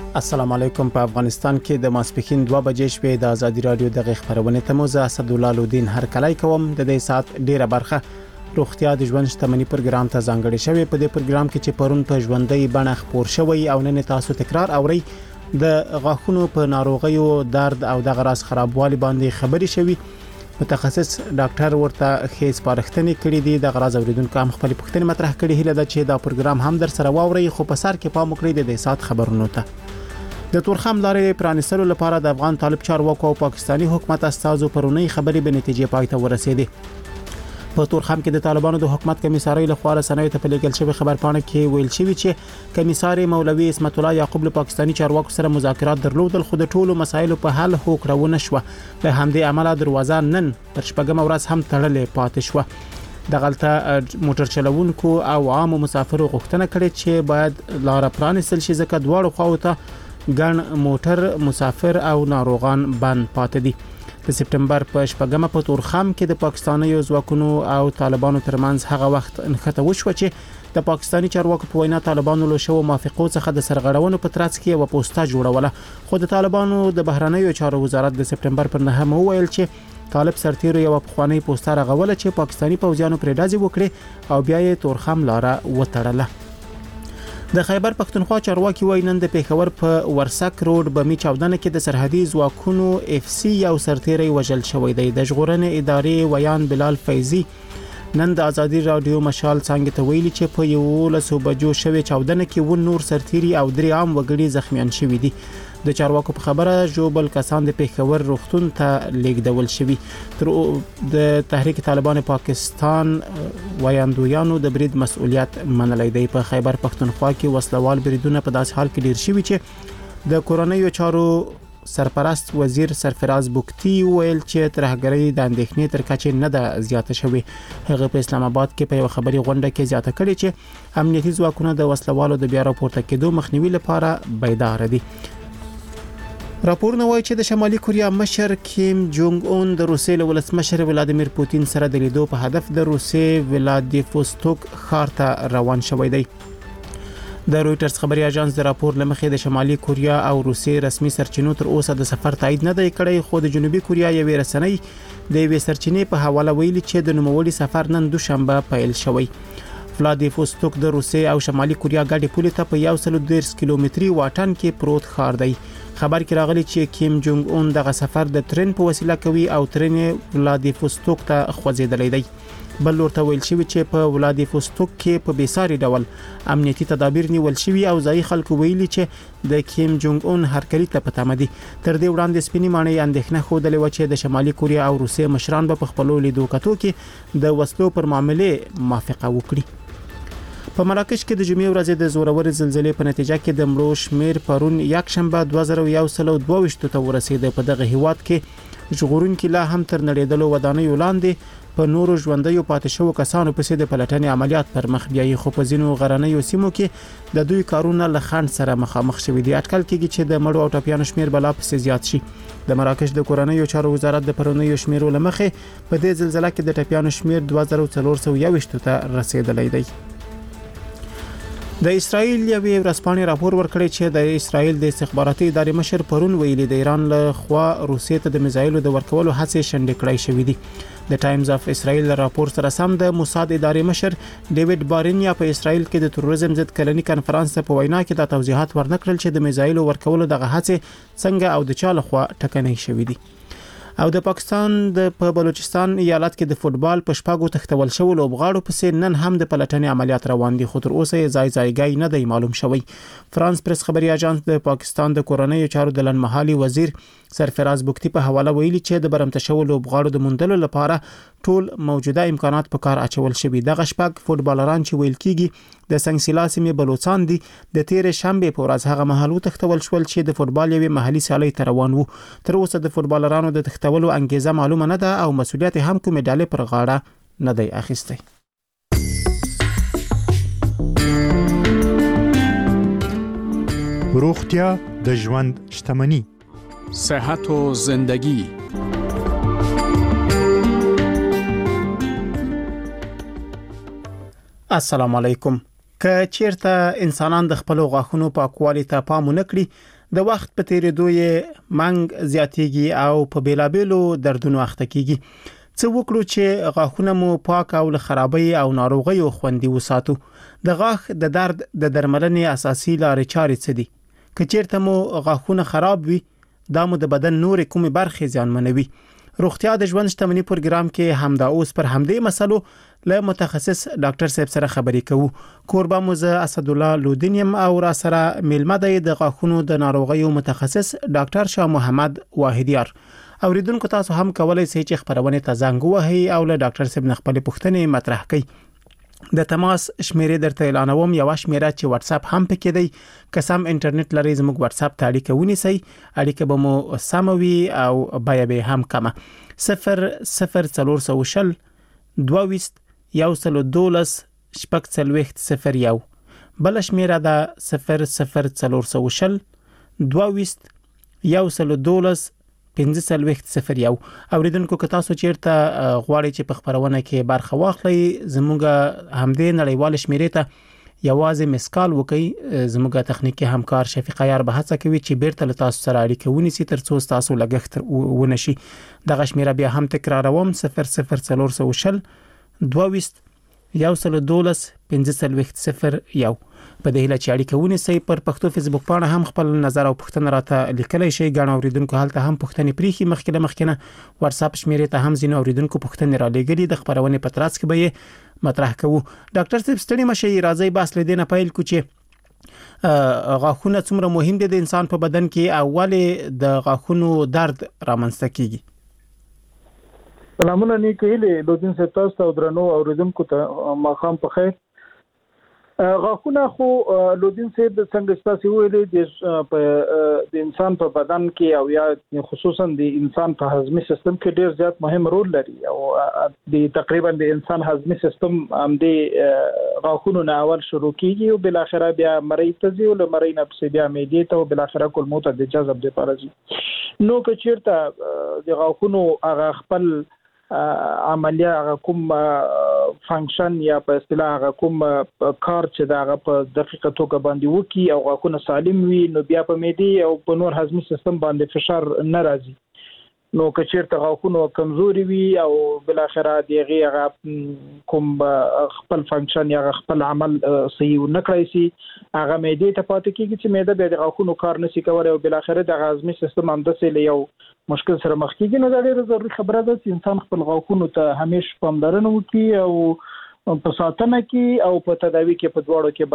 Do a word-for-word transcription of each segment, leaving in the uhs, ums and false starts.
السلام علیکم. په افغانستان کې د ماسپښین دوه بجې شوې د ازادي رادیو د خبرونه تموزه اسدالله لودین هر کله کوم د دې سات ډیره برخه روغتیا د ژوند شتمنۍ پروګرام ته ځانګړی شوی. په دې پروګرام کې چې پرون په ژوندۍ بڼه خبر شوی او نن تاسو تکرار اوري د غاښونو په ناروغیو درد او د غراس خرابوالي باندې خبري شوی. متخصص ډاکټر ورته خېس پارښتنې کړې دي. د غراز اوریدونکو هم خپل پوښتنې مطرح کړې هله ده چې دا پروګرام هم در سره واوري. خو په سر کې پام وکړئ د دې سات خبرونو ته. د تورخم لارې پرانیستلو لپاره د افغان طالب چارواکو او پاکستانی حکومت استازو پرونی خبرې به نتیجې پای ته ورسېدې. په تورخم کې د طالبانو د حکومت کمیسارۍ له خوا رسنیو ته په لیکل شوی خبرپاڼه کې ویل شوی چې کمیسار مولوي اسمت الله یعقوب له پاکستانی چارواکو سره مذاکرات درلودل، خو د ټولو مسایلو په حل هوکړه ونه شوه. له همدې امله دروازه نن پر شپږم ورځ هم تړلې پاتې شوه. د غلطه موټر چلوونکو او عام مسافرو غوښتنه کړې چې باید لار پرانیستل شي، ځکه دواړو خواو ته ګڼ موټر مسافر او ناروغان بند پاتې دي. د سپټمبر په شپږمه په تورخم کې د پاکستاني ځواکونو او طالبانو ترمنځ هغه وخت انخته وشو چې د پاکستاني چارواکو په وینا طالبانو له شو موافقو څخه د سرغړونو په ترڅ کې یو پوسټه جوړوله. خو د طالبانو د بهرنیو چارو وزارت د سپټمبر پر نهمه وویل چې طالب سرتیرو یو پخوانی پوسټه رغوله چې پاکستاني پوځیانو پرې ډازې وکړي او بیا یې تورخم لاره وتړله. د خیبر پختونخوا چارواکي وایي نن د پیښور په ورسک روډ بمی چاودنه کې د سرحدي ځواکونو اف سی یو سرتیری وژل شوی دی. د ژغورنې ادارې ویان بلال فیضی نن د ازادي رادیو مشال څنګه ته ویلي چې په یولسو بجو شوی چاودنه کې و نور سرتیری او درې عام وګړي زخمیان شوي دي. د چارواکو په خبره جوبل کسان د پیښور روغتون ته لیږدول شوي. تر د تحریک طالبان پاکستان وایاندویانو د برید مسؤلیت منلای دی. په خیبر پختونخوا کې وسلوال بریدونه په داس حال کې ډیر شوي چې د کورونیو چارو سرپرست وزیر سرفراز بوکتی ویل چې ترهګری د اندېښنې تر کچې نه ده زیاته شوې. هغه په اسلام آباد کې په یو خبري غونډه کې زیاته کړې چې امنیتي ځواکونه د وسلوالو د بیا راپورته کېدو مخنیوي لپاره بیدار دي. راپورونه وایي چې د شمالي کوریا مشر کیم جونګ اون د روسیې له ولسمشر ولادیمیر پوتین سره د لیدو په هدف د روسیې ولادیفوستوک ښار ته روان شوی دی. د رويټرز خبري اژانس د راپور لمخې د شمالي کوریا او روسیې رسمي سرچینو تر اوسه د سفر تایید نه دی کړی، خو د جنوبي کوریا یوې رسنۍ د یوې سرچینې په حواله ویلي چې د نوموړي سفر نن دوشنبه پیل شوی. ولادیفوستوک د روسیې او شمالي کوریا ګډې پولې ته په یو سل دیرش کیلومتري واټن کې پروت ښار دی. خبر کې راغلی چې کیم جونګ اون دغه سفر د ترن په وسیله کوي او ترن ولادیفوستوک ته خوځېدلی دی. بل ورته ویل شوی چې په ولادیفوستوک کې په بیساري ډول امنیتي تدابیر نیول شوی او ځای خلکو ویلي چې د کیم جونګ اون هرکلی ته پته مدي. تر دې وړاندې سپینې ماڼۍ اندېښنه خوده لوي چې د شمالي کوریا او روسیې مشران به په خپل لیدو کتو کې د وسلو پر معاملې موافقه وکړي. په مراکش کې د جمعې ورځې د زورورې زلزلې په نتیجه کې د مړو شمیر پرون یک شنبه دوه زره یو سل او دوه ویشت ته ورسېد. په دغه هیواد کې ژغورونکي لا هم تر نړیدلو ودانیو لاندې په نورو ژوندیو پاتې شوو کسانو پسې د پلټنې عملیات پر مخ بیایي، خو په ځینو غرنیو سیمو کې د دوی کارونه له خنډ سره مخامخ شوي دي. اټکل کېږي چې د مړو او ټپیانو شمیر بلا پسې زیات شي. د مراکش د کورنیو چارو وزارت د پرونیو شمیرو لمخې په دې زلزلې کې د ټپیانو شمیر دوه زره څلور سوه یو ویشت ته رسیدلی دی. د اسرائیل یوې ورځپاڼې راپور ورکړی چې د اسرائیل د استخباراتي ادارې مشر پرون ویلي د ایران له خوا روسیې ته د میزایلو د ورکولو هڅې شنډې کړای شوې دي. د ټایمز اف اسرائیل راپور سره سم د موساد ادارې مشر ډیوډ بارنیا په اسرائیل کې د تروریزم ضد کلنی کنفرانس په وینا کې دا توضیحات ورنکړل چې د میزایلو ورکولو دغه هڅې څنګه او د چا لخوا ټکنۍ شوې دي. او د پاکستان د په بلوچستان ایالت کې د فوتبال په شپږو تختول شو لوبغاړو پسې نن هم د پلټنې عملیات روان دي، خو تر اوسه یې ځای ځایګی نه دی معلوم شوی. فرانس پریس خبري اژانس د پاکستان د کورنیو چارو د لنډمهالي وزیر سرفراز بوکتی په حواله ویلي چې د برمته شو لوبغاړو د موندلو لپاره ټول موجوده امکانات په کار اچول شوي. دغه شپږ فوتبالران چې ویل کیږي د سنگسیلا سیمې بلوچستان دي د تیر شنبه په ورځ هغه محل تختول شول چې د فوتبال یوې محلي سیالۍ ته روان وو. تر اوسه د فوتبالرانو د تختولو انګیزه معلومه نه ده او مسولیت هم کومه ډالې پر غاړه نه دی اخیستی. روغتیا د ژوند شتمني، صحت و زندگی. السلام علیکم. که چیرته انسانان د خپل غاښونو پاکوالي ته پام ونه کړي د وخت په تیریدو یې منګ زیاتیږي او په بیلابېلو دردونو اخته کیږي. څه وکړو چې غاښونه مو پاک او له خرابۍ او ناروغیو خوندي وساتو؟ د غاښ د درد د درملنې اساسي لارې چارې څه دي؟ که چیرته مو غاښونه خراب وي دا مو د بدن نورې کومې برخې زیانمنوي. روغتیا د ژوند شتمنۍ پروګرام کې همدا اوس پر همدې مسلو له متخصص ډاکټر صاحب سره خبرې کوو. کوربه مو زه اسد الله لودینیم او را سره میلمه دی د غاښونو د ناروغیو متخصص ډاکټر شاه محمد واحدیار. اوریدونکو تاسو هم کولای شئ چې خبرونه ته زنګ ووهئ او له ډاکټر صاحب نه خپل پوښتنې مطرح کړئ. د تماس شمیرې درته اعلانوم. یو شمیره چې واتس اپ هم پکې دی. قسم انټرنیټ لري زموږ واتس اپ ته اړیکه ونیسئ. اړیکه به مو سموي او بیا به هم کمه. صفر صفر څلور سوه شل دوه ویشت یو سل دولس شپږ څلوېښت صفر یو. بل شمیره ده صفر صفر څلور سوه شل دوه ویشت یو سل دولس پنځه څلوېښت صفر یو. اوریدونکو که تاسو چیرته غواړئ چې په خبرونه کې برخه واخلئ زموږ همدې نړیوال شمیرې ته یوازې مسکال وکړئ. زموږ تخنیکی همکار شفیق عیار به هڅه کوي چې بیرته له تاسو سره اړیکه ونیسي ترڅو تاسو لګښت ونشي. دغه شمیره بیا هم تکراروم صفر صفر څلور سوه شل دوه ویشت یو سل دولس پنځه څلوېښت صفر یو. په دې هیله چې اړیکه ونیسئ. پر پښتو فیسبوک پاڼه هم خپل نظر او پوښتنه راته لیکلای شئ. ګڼ اوریدونکو هلته هم پوښتنې پریخي. مخکې له مخکې واتس اپ شمیرې ته هم ځینې اوریدونکو پوښتنې را لېږلي. د خبرونې په ترڅ کې به یې مطرح کوو. ډاکټر صاحب ستړي مشئ. راځي بحث لیدنه پیل کو چې غاښونه څومره مهم دي د انسان په بدن کې او ولې د غاښونو درد رامنځته کیږي؟ سلامونه نیکهیلې لودین صاحب تاسو او درنو اوریدونکو ته ماښام په خیر. غاښونه خو لودین صاحب څنګه تاسو ویلې د د انسان په بدن کې او یا خصوصا د انسان په هضمي سیستم کې ډیر زیات مهم رول لري او د تقریبا د انسان هضمي سیستم هم د غاښونو نه اول شروع کیږي او بل اخره بیا مړی ته ځي او مړی نه پسې بیا معدې ته او بل اخره کولمو ته د جذب لپاره ځي. نو که چیرته د غاښونو هغه خپل عملیه هغه کوم فنکشن یا په اصطلاح هغه کوم کار چې دا هغه په دقیقه توګه باندې وکي او غاښونه سالم وي نو بیا په معدې او په نور هضمي سیستم باندې فشار نه راځي. نو که چیرته غاښونه کمزوري وي او بل اخره دغه هغه کوم خپل فنکشن یا خپل عمل صحیح نه کړی سي هغه معدې ته پاتې کیږي چې معده به د غاښونو کار نشي کولای او بل اخره د هضمي سیستم هم د سیل یو مشکل سره مخ کیږي. نو دا ډیره ضروري خبره ده چې انسان خپل غاښونو ته همیشه پاملرنه وکړي او په ساتنه کې او په تداوی کې په دواړو کې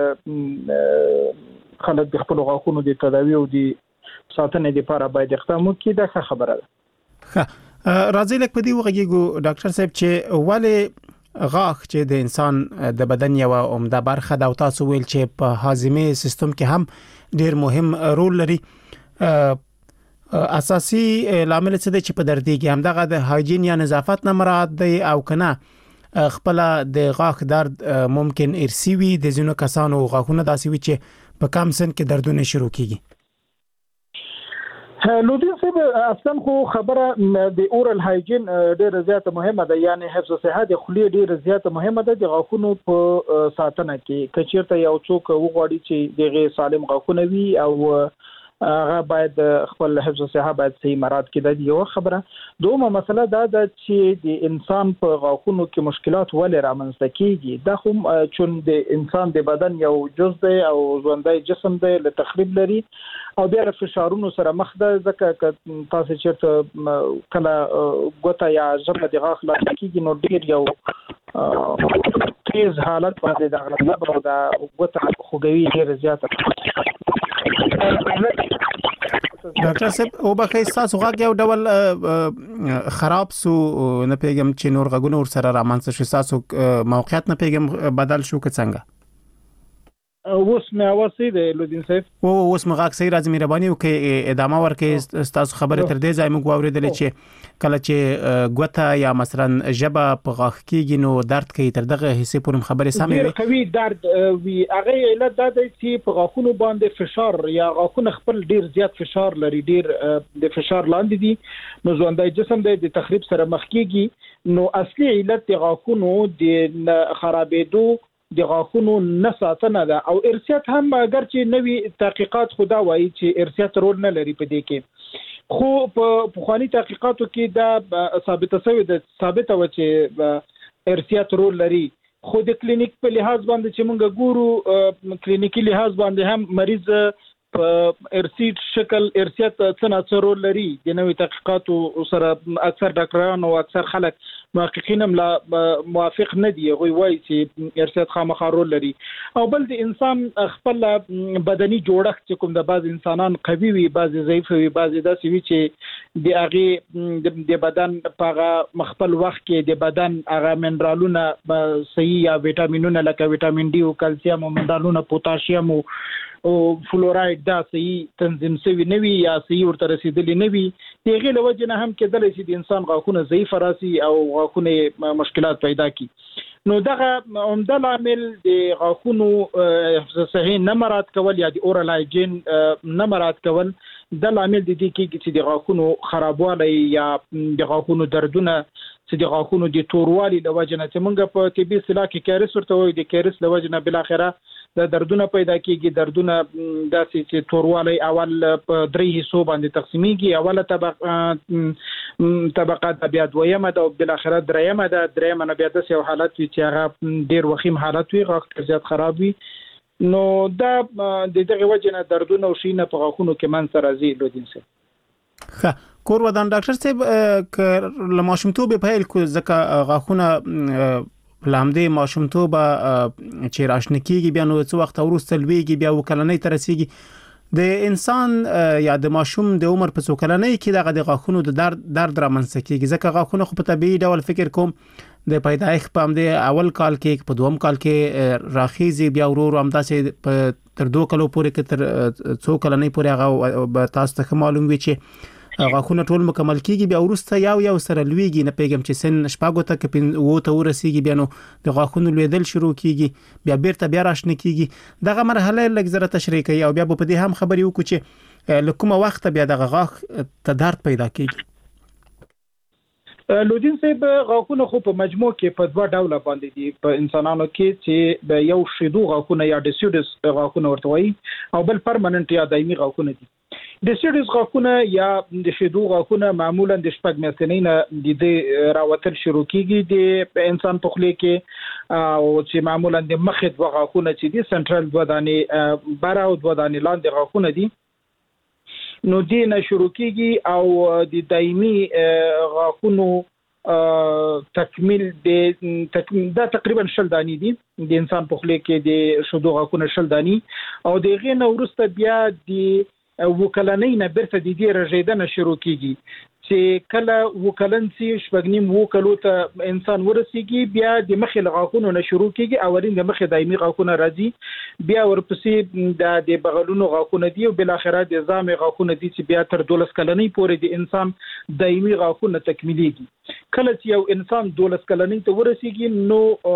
باید خلک د خپل غاښونو د تداوی او د ساتنې لپاره باید اقدام وکړي. دا ښه خبره ده. ښه راځي لکه په دې وغږیږو ډاکټر صاحب چې ولې غاښ چې د انسان د بدن یو عمده برخه ده او تاسو ویل چې په هاضمي سیستم کې هم ډیر مهم رول لري اساسي لامل څه دی چې په دردېږي همدغه د هایجین یا نظافت نه مراد دی او کنه خپل د غاښ درد ممکن ارثي وي د ځینو کسانو غاښونه داسې وي چې په کم سن کې دردونه شروع کیږي؟ لودین صاحب اصلا خو خبره د اورال هایجین ډیره زیاته مهمه ده یعنی حفظ صحت د خولې ډیره زیاته مهمه ده د غاښونو په ساتنه کې. که چیرته یو څوک وغواړي چې دغه سالم غاښونه وي او هغه باید خپل حفظ صحت باید صحیح مراد کړي. د یو خبره دومره مسله دا ده چې د انسان په غاښونو کې مشکلات ولې رامنځته کیږي. دا خو چون د انسان د بدن یو جز دی او ژوندۍ جسم دی له تخریب لري او بیا له فشارونو سره مخ ده. ځکه تاسو چیرته کله ګوته یا ژبه د غاښ لا کیږي نو ډیر یو تیز حالت باندې د غلط او د ګوته خوګوي ډیر زیاته. ډاکټر صاحب او بخې تاسو غاښ یو ډول خراب سو نه پیغام چې نور غوونه ور سره رامنځته شو تاسو موقعیت نه پیغام بدل شو که څنګه؟ اوس مې اواز سي د لودین صاحب او اوس مغاک سي راځي مهرباني وکړئ ادامه ورکړئ. تاسو خبره تر دې ځای موږ واوریدل چې کله چې ګوته یا مثلا ژبه په غاښ کېږي نو درد کوي تر دغه حصے پورې خبره سمې وي کوي درد وی هغه علت دا دی چې په غاښونو باندې فشار یا غاښونه خپل ډیر زیات فشار لري ډیر د فشار لاندې دي نو ژوندۍ جسم د تخریب سره مخ کېږي. نو اصلي علت د غاښونو د خرابېدو د غاښونو نه ساتنه ده او ارثیات هم اگر چې نوي تحقیقات خدا وایي چې ارثیات رول نه لري په دې کې خو په پخوانی تحقیقاتو کې دا ثابته شوی ده ثابته و چې ارثیات رول لري خو د کلینیک په لحاظ باندې چې موږ ګورو کلینیکی لحاظ باندې هم مریض په ارثي شکل ارثیات څنګه رول لري د نوې تحقیقاتو سره اکثر ډاکټران او اکثر خلک محققین هم لا موافق نه دي غوي وایي چې ارثیات خامخا رول لري او بل د انسان خپل بدني جوړښت چې کوم د بعض انسانان قوي وي بعض ضعیف وي بعض داسې وي چې د هغه د بدن په مخبل وخت کې د بدن هغه منرالونه صحیح یا وټامینونه لکه وټامین ډي او کلسیم او منرالونه پوتاشیم او او فلوراید دا صحیح تنظیم شوی نوي یا صحیح ورته رسیدلی نوي دغه لوجه نه هم کېدل چې د انسان غاښونه ضعیف راسي او غاښونه مشکلات پیدا کی نو دغه عمده عامل د غاښونو صحیح نه مراد کول یا د اورال هایجین نه مراد کول د عامل د دې کې چې د غاښونو خرابوالی یا د غاښونو دردونه چې د غاښونو د توروالي د وجه نه چې موږ په طبي اصطلاح کې کیریس ورته وایي د کیریس د وجه نه بل اخره د دردونه پیدا کیږي دردونه داسې چې توروالی اول په درې حصو باندې تقسیمیږي اوله طبقه طبقه د بیا دویمه ده او بل اخره دریمه ده دریمه نه بیا داسې یو حالت وي چې هغه ډیر وخیم حالت وي غاښ زیات خراب وي نو دا د دغه وجه نه دردونه او شینه په غاښونو کې من سره راځي لودین سره ښه کور ودان ډاکټر صاحب ک لماشومتوب په هیل کو ځکه غاښونه لامدې ماشومتوب چې راشنه کیږي بیا نو څو وخت وروسته لویږي بیا وکلنۍ تر رسیږي د انسان یا د ماشوم د عمر په څو کلنۍ کې دغه د غاښونو د درد درد رامنځته کیږي ځکه غاښونه خو په طبيعي ډول فکر کوم د پیدایښت په هم د اول کال کې په دوم کال کې راخیزي بیا ورور هم داسې په تر دوه کلو پورې کې تر څو کلنۍ پورې هغه تاسو ته معلوم وي چې غاښونه ټول مکمل کیږي بیا ورسته یو یو سره لویږي نه پیغام چې سن شپږو ته کې وو ته ورسیږي بیا نو د غاښونو لویدل شروع کیږي بیا بیرته بیا راشنه کیږي دغه مرحله لږ زره تشریح کوي او بیا په دې هم خبرې وکړو چې لکه وخت بیا د غاښ ته درد پیدا کیږي لودین صاحب غاښونه خو په مجموع کې په دوه ډوله باندې دي په انسانانو کې چې یو شیدو غاښونه یا ډیسیډس غاښونه ورته وایي او بل پرمننت یا دایمي غاښونه دي ډیسیډس غاښونه یا د شیدو غاښونه معمولا د شپږ میاشتې نه د راوتل شروع کیږي د انسان په خولې کې او چې معمولا د مخې دوه غاښونه چې دي سنټرل دوه دانې بره او دوه دانې لاندې غاښونه دي نو دې نه شروع کیږي او د دایمي غاښونو تکمیل د تکمیل دا تقریبا شل دانی دي د انسان په خولې کې د شیدو غاښونه شل دانی او دغه نه ورسته بیا د وکلنۍ نه برته د دې رژیدنه شروع کیږي چې کله وکلنسي شپږنیم وکلو ته انسان ورسیږي بیا د مخې غاښونو نه شروع کیږي اولین د مخې دایمي غاښونه راځي بیا ورپسې د د بغلونو غاښونه دي او بل اخره د ځامې غاښونه دي چې بیا تر دولس کلنۍ پورې د انسان دایمي غاښونه تکمیلېږي کله چې یو انسان دولس کلنۍ ته ورسیږي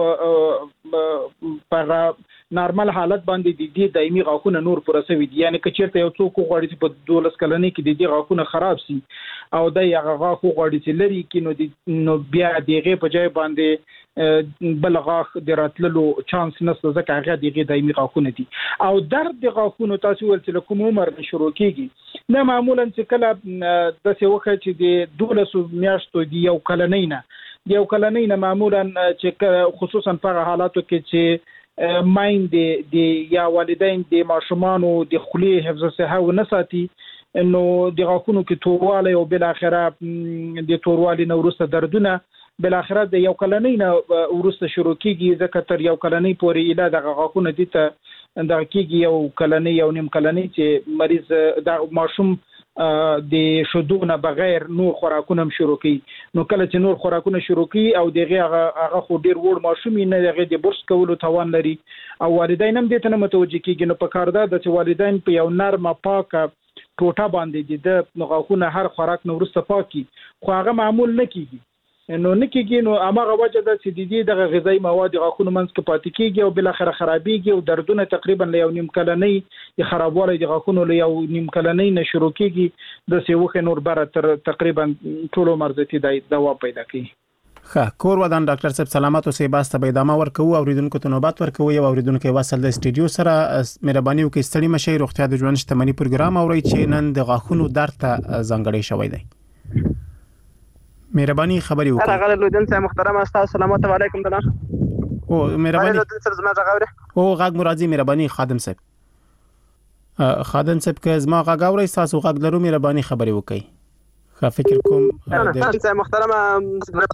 نو په نارمل حالت باندې د دې دایمي غاښونه نور پرسوي دي یعنی که چیرته یو څوک غواړي چې په دولس کلنۍ کې د دې غاښونه خراب شي او د هغه غاښ غواړي چې لري کې نو نو بیا دغه په ځای باندې بل غاښ د راتللو چانس نشته ځکه هغه دغه دایمي غاښونه دي او درد د غاښونو تاسو ول چې کوم عمر شروع کیږي نه معمولا چې کله د څه وخت چې د دولس میاشتو دی یو کلنۍ نه یو کلنۍ نه معمولا چې خصوصا په حالاتو کې چې ماین د د یا والدین د ماشومان او د خولې حفظ صحه و نه ساتي نو د غاښونو کې توروالی او بل اخره د توروالی نو ورسته دردونه بل اخره د یو کلنۍ نه ورسته شروع کیږي ځکه تر یو کلنۍ پورې اله د غاښونو دي ته د کیږي یو کلنۍ یو نیم کلنۍ چې مریض د ماشوم د شودونه بغیر نور خوراکونه شروع کوي نو کله چې نور خوراکونه شروع کوي او دغه هغه خو ډیر وړ ماشوم نه دغه د برس کولو توان لري او والدین هم دې ته متوجه کیږي نو په کار ده چې والدین په یو نرمه پاکه ټوټه باندې د غاښونه هر خوراک نو ورسته پاکي خو هغه معمول نه کیږي نو نکیږي نو امغه وجه ده چې د دې د غذایی مواد غاښونو منځ کې پاتې کیږي او بل اخر خرابېږي او دردونه تقریبا له یو نیم کلنۍ د خرابوالي د غاښونو له یو نیم کلنۍ نه شروع کیږي د سیوخه نور بره تر تقریبا ټول مرزتي د دوا پیدا کوي ښه کور ودان ډاکټر صاحب سلامات اوسئ باسته به ادامه ورکوو اوریدونکو ته نوبت ورکوو یو اوریدونکو وصل د استودیو سره مهرباني وکړئ ستړي مشئ روغتیا د ژوند شتمنۍ پروګرام اورئ چې نن د غاښونو درد ته ځانګړی شوی دی مهرباني خبري وکړئ هغه لودن صاحب محترم استاد سلامات علیکم دنا او مهرباني لودن صاحب زما غاوري او غاګ مرادي مهرباني خادم صاحب خادم صاحب که زما غاګ اورئ تاسو غاګ لرو مهرباني خبري وکړئ خا فکر کوم د صاحب محترم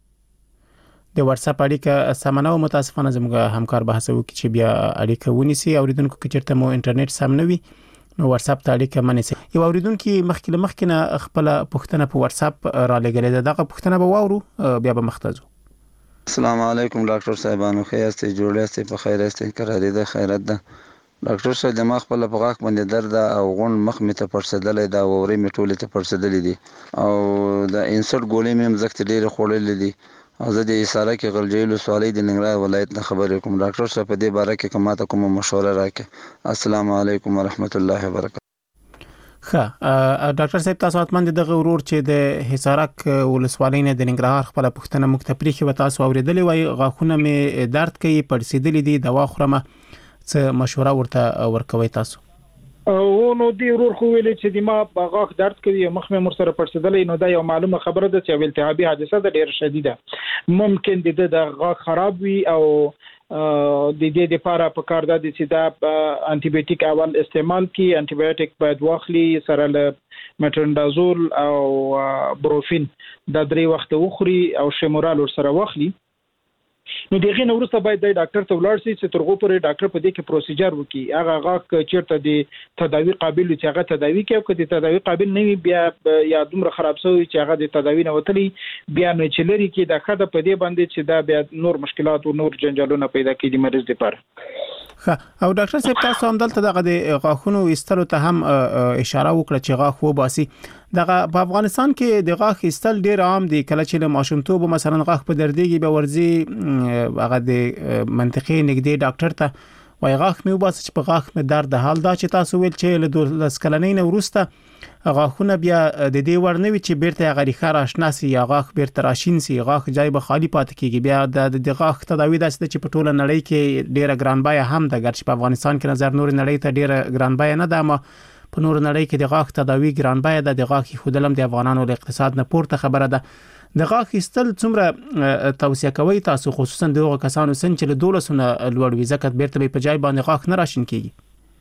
د واتس اپ اړیکه سمنه او متاسفانه زموږ همکار بحث وکړي چې بیا اړیکه ونیسي اوریدونکو کې چیرته مو انټرنیټ سم نه وي نو واتس اپ ته اړیکه منیسي یو اوریدونکو مخکې مخکې نه خپل پوښتنه په واتس اپ را لګلې ده دغه پوښتنه به واورو بیا به مختازو السلام علیکم ډاکټر صاحبانو خیر سي جوړه سي په خیر سي قرارې ده خیرت ده ډاکټر صاحب د مخ په لپغاک باندې درد او غون مخ می ته پرسدلې دا ووري می ټوله ته پرسدلې دي او د انسرت ګولې مې مزکت ډېر خورلې دي او زه د اساره کې غلجیلو سوالې د ننګرهار ولایت نه خبرې کوم ډاکټر صاحب په دې باره کې کومه کومه مشوره راکړه السلام علیکم ورحمت الله وبرکاته ښه ډاکټر صاحب تاسو اتمن دغه ورور چې د حصارک ولسوالۍ نه د ننګرهار خپل پښتنه مکتپري کې وتا تاسو اوریدلې وای غاښونه می درد کوي پړسیدلې دي دوا خورمه څه مشوره ورته ورکوي تاسو او نو دی ورور خو ویل چې د ما غاښ درد کوي مخ مې مر سره پړسیدلې نو دا یو معلومه خبره ده چې التهابي حادثه ده ډېر شدیده ممکن د د غاښ خراب وي او د دې لپاره په کار ده چې دا انټي بایوټیک اول استعمال کی انټي بایوټیک باید واخلي سره له مټرندازول او بروفین دا درې وخت وخوري او شیمورال سره واخلي نو دغه نو ورسته باید د ډاکټر ته ولاړ شي چې ترغو پرې ډاکټر په دې کې پروسیجر وکي هغه غاښ چیرته د تداوی قابل چې هغه تداوی کوي او د تداوی قابل نه وي بیا یا دومره خراب شوی چې هغه د تداوی نه وتلی بیا نه چلري کې د خده په دې باندې چې دا بیا نور مشکلات او نور جنجالونه پیدا کوي د مریض لپاره او ډاکټر صاحب تاسو هم دلته دغه د غاښونو ایستلو ته هم اشاره وکړه چې غاښ وباسي دغه په افغانستان کې د غاښ ایستل ډیر عام دي کله چې له ماشومتوب مثلا غاښ په دردېږي به ورځي هغه د منطقي نږدې ډاکټر ته وای غاښ مې وباسي چې په غاښ مې درد حال دا چې تاسو ویل چې له دولس کلنۍ نه وروسته غاښونه بیا د دې ورنوي چې بیرته غری خار آشنا سي یا غاښ بیرته راشین سي غاښ جای به خالی پاتې کیږي بیا د غاښ تداوی داسې چې په ټوله نړۍ کې ډیره ګران بای هم د ګرځي په افغانستان کې نظر نور نړۍ ته ډیره ګران بای نه ده اما په نور نړۍ کې د غاښ تداوی ګران بای ده د غاښ خودلم د افغانانو له اقتصاد نه پورته خبره ده د غاښ ایستل څومره توصیه کوي تاسو خصوصا دغه کسانو سن چې له دولسونه لوړ وي ځکه بیرته په جای باندې غاښ نه راشین کیږي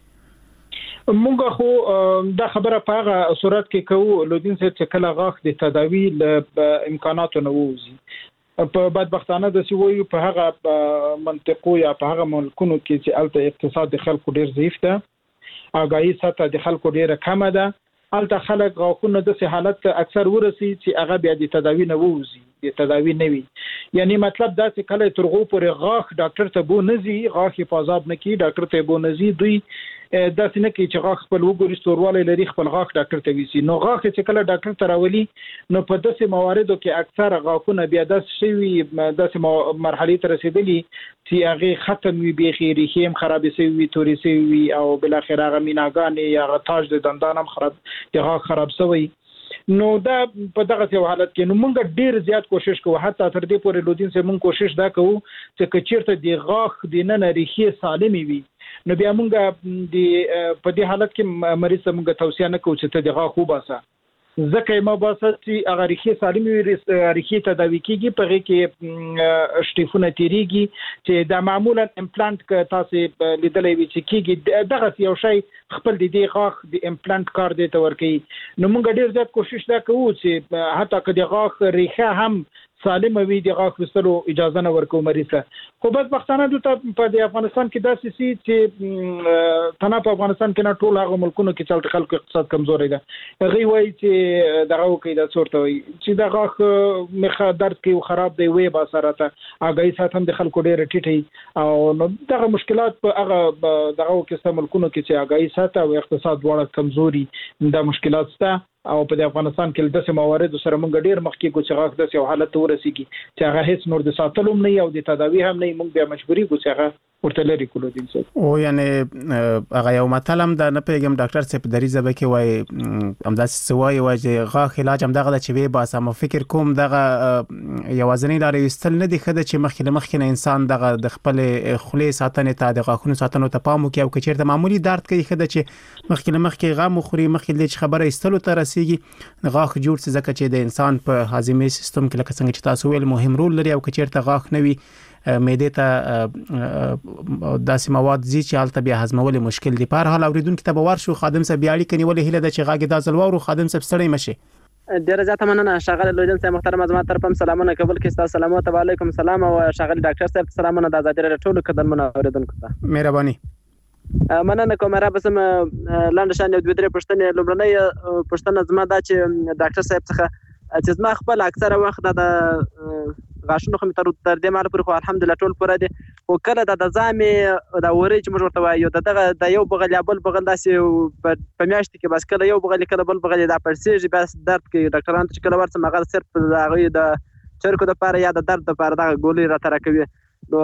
مونږ خو دا خبره په هغه صورت کې کوو لودین چې کله غاښ د تداوی له امکاناتو نه ووزي په بدبختانه د سوي په هغه منطقو یا په هغه ملکونو کې چې الته اقتصاد د خلکو ډیر ضعیف ده اګایي سطح د خلکو ډیره کمه ده الته خلک غاښونه د سه حالت اکثر ورسي چې هغه بیا د تداوی نه ووزي د تداوی نه وي یعنی مطلب دا چې کله ترغو پر غاښ ډاکټر ته بو نزي غاښ حفاظت نه کی ډاکټر ته بو نزي دوی دا څنګه کې چې غاښ خپل وګوري ستورواله لري خپل غاښ ډاکټر ته ویسي نو غاښ چې کله ډاکټر ته راولي نو په داسې مواردو کې اکثر غاښونه بیا د شوی داسې مرحله ته رسیدلي چې هغه ختم وي به خیری خیم خراب شي وي توري شي وي او بل اخر هغه میناګان یا غتاج د دندانم خراب د غاښ خراب شوی نو دا په دغه حالت کې نو موږ ډیر زیات کوشش کوو حتی تر دې پورې لودین سه موږ کوشش دا کوو چې کچیرته د غاښ د نن ریخي سالمي وي نو بیا موږ د په دې حالت کې مریض ته موږ توصیه نه کوو چې ته د غاښ وباسه ځکه ما باسه چې هغه ریخي سالمي ریخي تداوی کیږي په هغه کې شټیفونه تیریږي چې دا معمولا امپلانت ک تاسو لیدلې وی چې کیږي دغه یو شی خپل د دې غاښ د امپلانت کار دی ته ورکی نو موږ ډیر زیات کوشش دا کوو چې حتی که د غاښ ریخه هم سالم وي د غاښ وستلو اجازه نه ورکو مریض ته خو بس بختانه د په د افغانستان کې داسې سي چې تنه په افغانستان کې نه ټول هغه ملکونو کې چې خلکو اقتصاد کمزوري ده هغه وایي چې دغه کوي د څورته وي چې د غاښ مخه درد کوي خراب دی وي با سره ته هغه ساتم د خلکو ډېر ټیټي او نو دغه مشکلات په هغه دغه کې ملکونو کې چې هغه ساته او اقتصاد وړه کمزوري د مشکلات سره او په افغانستان کې د سم موارد سره مونږ ډیر مخکې کو چې غاښ د یو حالت ورسیږي چې هغه هیڅ نور د ساتلوم نه او د تداوی هم نه مونږ بیا مجبوري کو چې هغه ورته لري کولو دي څه او یعنی هغه یو مطلب د نه پیغام ډاکټر صاحب دریزه به کې وای امداس سوای وای چې غاخ علاج هم دغه چې وی باسه مو فکر کوم دغه یوازنی لارې استل نه دي خده چې مخکې مخکې انسان دغه د خپل خولې ساتنې ته د غاخونو ساتنو ته پام وکړي او کچېرته معمولی درد کوي خده چې مخکې مخکې غا مخوري مخکې د خبره استلو ته رسیږي غاخ جوړ څه ځکه چې د انسان په هاضمي سیستم کې لکه څنګه چې تاسو ویل مهم رول لري او کچېرته غاخ نوي معده ته داسې مواد زی چې حالت بیا هضمول مشکل دي په هر حال اوریدونکو ته باور شو خادم صاحب بیا اړیکه نیولې هله د چې غاګي د ځلوارو خادم صاحب ستړي مشه ډیره زیاته مننه شغال لودین صاحب محترم از ما طرفم سلامونه قبول کړئ تاسو سلامات علیکم سلام او شغال ډاکټر صاحب سلامونه د آزادۍ رادیو ټولو قدرمنه اوریدونکو ته مهرباني مننه کوم را بسم لاندې شان یو دوه درې پښتنې لومړنۍ پښتنه زما دا چې ډاکټر صاحب څخه چې زما خپل اکثره وخت د غاښونو خو تر تر دې مال پر خو الحمدلله ټول پوره دي او کله د ځامې د وری چې موږ ورته وایو دغه د یو بغل یا بل بغل داسې په میاشت کې بس کله یو بغل کله بل بغل دا پرسیږي بس درد کې ډاکټران چې کله ورته مغل صرف د هغه د چرکو د پاره یا د درد د پاره د ګولې را تر کوي نو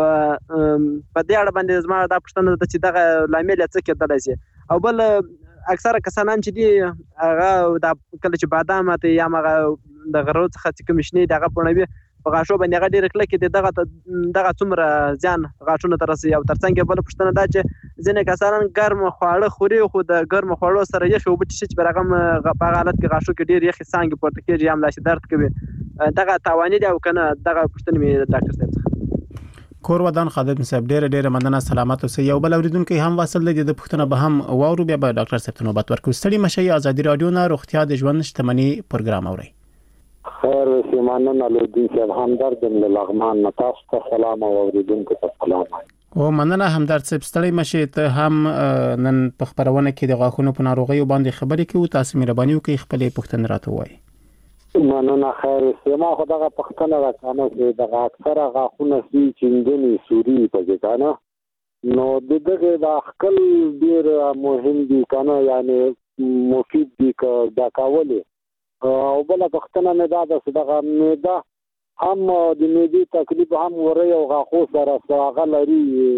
په دې اړه باندې زما دا پښتنه د چې دغه لامل څه کېدل شي او بل اکثره کسانان چې دي هغه د کله چې بادام ته یا مغه د غرو څخه چې کمشنی دغه پونوي په غاښو باندې هغه ډیر کله کې دغه دغه څومره ځان غاښونو تر رسي او ترڅنګ بل پښتنه دا چې ځنه کسانان ګرم خواړه خوري خو د ګرم خواړو سره یخ او بچ چې برغم په حالت کې غاښو کې ډیر یخ څنګه پورته کېږي هم لاسي درد کوي دغه تاوانی دی او کنه دغه پښتنه می ډاکټر صاحب کور ودان خادم صاحب ډیر ډیر مننه سلامات اوسئ یو بل اوریدونکو هم وصل دي د پښتنه به هم واورو بیا به ډاکټر صاحب ته نوبت ورکړو ستړي مشي آزادۍ رادیو نه روغتیا د ژوند شتمنۍ پروګرام اوري خیر سیمانه لودین صاحب همدرد د لغمان تاسو ته سلام او اوریدونکو ته سلام او مننه همدرد صاحب ستړي مشي ته هم نن په خبرونه کې د غاښونو په ناروغي باندې خبرې کوي تاسو مهرباني وکړئ خپل پوښتنه راته وایي مننه خیر سیما خدغه پښتنه راکنه چې دغه اکثره غاښونه سي چندني سوري په ځانه نو دغه د خپل ډیر مهم دي کنه یعنی مفید دي که دا کاوله او بل پښتنه نه دا د دغه معده هم د معدې تکلیف هم ورې او غاښو سره سره لري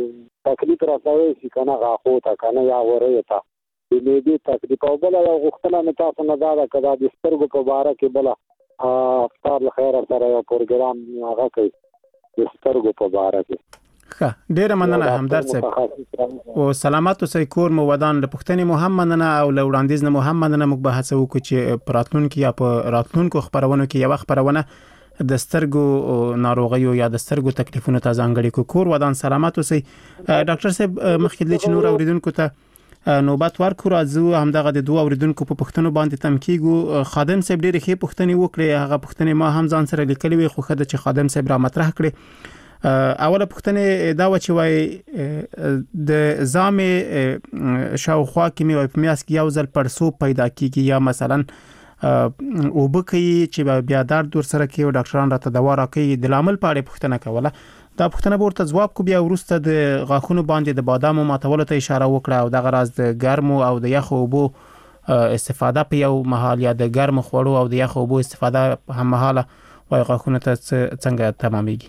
تکلیف راځي چې کنه غاښو ته کنه یا ورې ته د معدې تکلیف او بل یو غوښتنه نه تاسو نه دا کدا د سترګو په باره کې بل افطار لخير سره یو پروګرام هغه کوي د سترګو په باره کې ښه ډیره مننه همدرد صاحب او سلامات اوسئ کور مو ودان د پښتنې مو هم مننه او له وړاندیز نه مو هم مننه موږ به هڅه وکړو چې پراتلونکو یا په راتلونکو خبرونو کې یو خبرونه د سترګو ناروغیو یا د سترګو تکلیفونو ته ځانګړي کو کور ودان سلامات اوسئ ډاکټر صاحب مخکې د چنور اوریدونکو ته نوبت ورکو راځو همدغه د دوه اوریدونکو په پښتنو باندې تم کیږو خادم صاحب ډېر ښه پښتنې وکړي هغه پښتنې ما هم ځان سره لیکلې وي خو خدای چې خادم صاحب را مطرح کړي اوله پښتنې دا و چې وای د زامې شاوخوا کې مې په میاس کې یو ځل پړسو پیدا کیږي یا مثلا او بکې چې بیا درد ور سره کې ډاکټران راته دوا راکړي د لامل په اړه پښتنه کوله دا پښتنه ورته جواب کو بیا ورسته د غاښونو باندې د بادامو ماتولو ته اشاره وکړه او د غراز د ګرمو او د یخو اوبو استفاده په یو محال یا د ګرمو خوړو او د یخو اوبو استفاده هم محاله وای غاښونو ته څنګه تمامېږي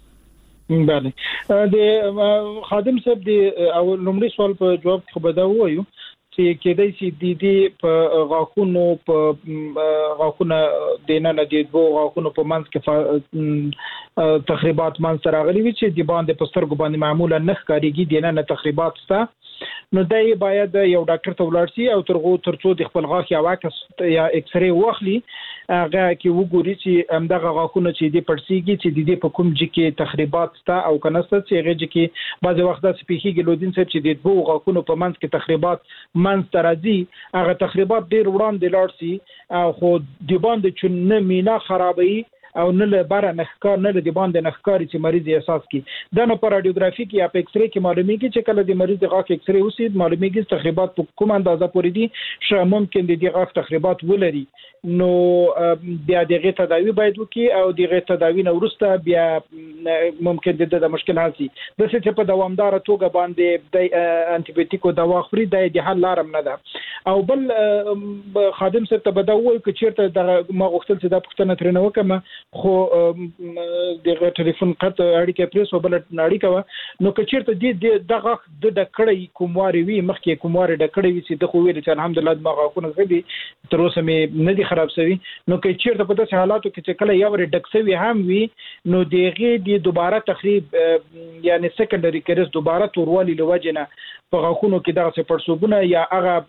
بله د خادم صاحب د او لومړي سوال په جواب کې به دا وایو چې کېدای شي د دې په غاښونو په غاښونو د نه نه د دوه غاښونو په منځ کې تخریبات منځ ته راغلي وي چې د باندې په سترګو باندې معمولا نه ښکارېږي د نه نه تخریبات شته نو دای باید یو ډاکټر ته ولاړ شي او ترغو ترڅو د خپل غاښ یا واکس یا ایکس ری واخلي هغه کې وګوري چې همدغه غاښونه چې د پړسیږي چې د دې په کوم ځای کې تخریبات شته او کنه ست چې هغه کې بعض وخت د سپیخي لودین صاحب چې د دوه غاښونو په منځ کې تخریبات منځ ته راځي هغه تخریبات ډیر وړاندې لاړ شي او خو د باندې چې نه مینا خرابوي او نه له بار نه ښکار نه د باندې نه ښکاری چې مریض احساس کی دا نو پر رادیوګرافي کې یا په ایکس ری کې معلومیږي چې کله د مریض د غاښ ایکس ری وسی معلومیږي تخریبات په کوم اندازه پورې دي شو ممکن د دې غاښ تخریبات ولري نو بیا دغه تداوی باید وکي او دغه تداوی نه ورسته بیا ممکن د مشکل حل شي د څه چې په دوامدار توګه باندې د انټي بیوټیکو دوا خوري د حل لار نه ده او بل خادم سره ته بدوي چې چیرته د ما غوښتل چې د پښتنه ترنه وکم خو د ټلیفون قط اړیکه پریس وبل اړیکه نو که چیرته د دغه د کړي کومواري وي مخکې کومواري د کړي وي چې د خو ویل چې الحمدلله ما غوښنه غدي تر اوسه مې نه دي خراب شوی نو که چیرته په داسې حالاتو کې چې کله یو ور ډکسوي هم وي نو دغه د دوباره تخریب یعنی سیکنډری کیرس دوباره توروالی لوجنه په غوښنو کې دغه پړسوبونه یا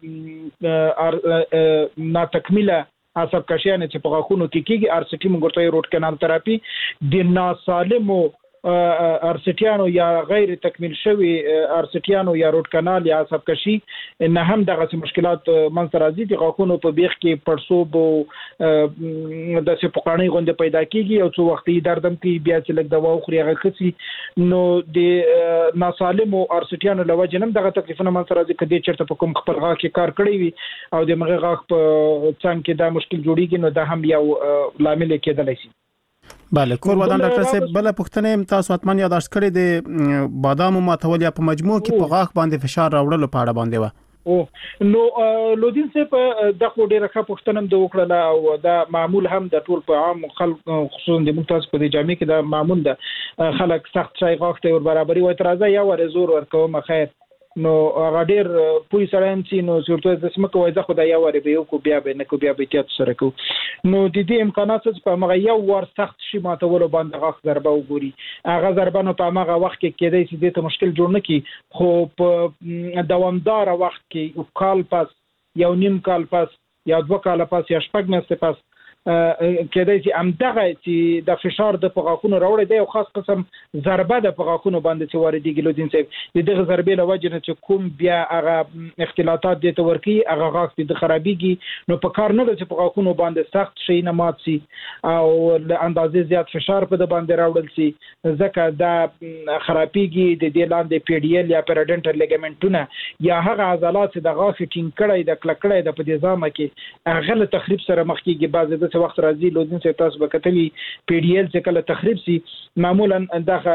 هغه نا تکمیله عصب کشیانه چې په غوښنو کې کیږي ارسټي مونږ روټ کانال تراپی د ناسالمو ارسټیانو یا غیر تکمیل شوی ارسټیانو یا روټ کانال یا عصب کشي نه هم دغه مشکلات منځ راځي د غوښنو په بیخ کې پړسوب او د سپقانی غونډه پیدا کیږي او څو وختي دردم کې بیا چې لږ دوا خوري هغه خسي نو د ناسالمو ارسټیانو لوجه نم دغه تکلیفونه منځ راځي کدي چرته په کوم خپل غاښ کې کار کړی وي او د مغه غاښ په څنګه کې دا مشکل جوړیږي نو دا هم یو لامل کېدلی شي. بله کور ودان ډاکټر صاحب بل پوښتنه تاسو اتمن یاداشت کړی د بادامو ماتول یا په مجموع کې په غاښ باندې فشار راوړلو په اړه باندې و او نو لودین صاحب د خو ډیره ښه پوښتنه د وکړه او دا معمول هم د ټول په عام خلک خصوصا د ممتاز په جامع کې دا معمول ده خلک سخت شای غاښ ته ور برابرۍ و اعتراضه یا ور زور ورکوم خیر نو هغه ډیر پوي سره ام سي نو صورت د سمکه وای ځخه د یو ور به یو کو بیا به نه کو بیا به تاسو سره کو نو د دې امکانات څخه په مغه یو ور سخت شي ماتول باندې غاښ ضربه وګوري هغه ضربه نو په مغه وخت کې کېدای شي د ته مشکل جوړ نه کی خو په دوامدار وخت کې او کال پس یو نیم کال پس یا دوه کال پس یا شپږ میاشتې پس کېدای شي امدغه چې د فشار د پغاخونو راوړی دی او خاص قسم ضربه د پغاخونو باندې چې واردېږي لودین صاحب د دغه ضربې له وجې نه چې کوم بیا هغه اختلاطات د تورکی هغه غاښ د خرابېږي نو په کار نه ده چې پغاخونو باندې سخت شي نه مات شي او له اندازې زیات فشار په د باندې راوړل شي ځکه دا خرابېږي د دې لاندې پی ډي ال یا پیراډنټل لیګامنټونه یا هغه عضلات چې د غاښ ټینګ کړی د کلکړی د په دې ځامه کې هغه له تخریب سره مخ کېږي بعضې د وخت راځي لودین صاحب تاسو به کتلی پی ډي ال چې کله تخریب سي معمولا دغه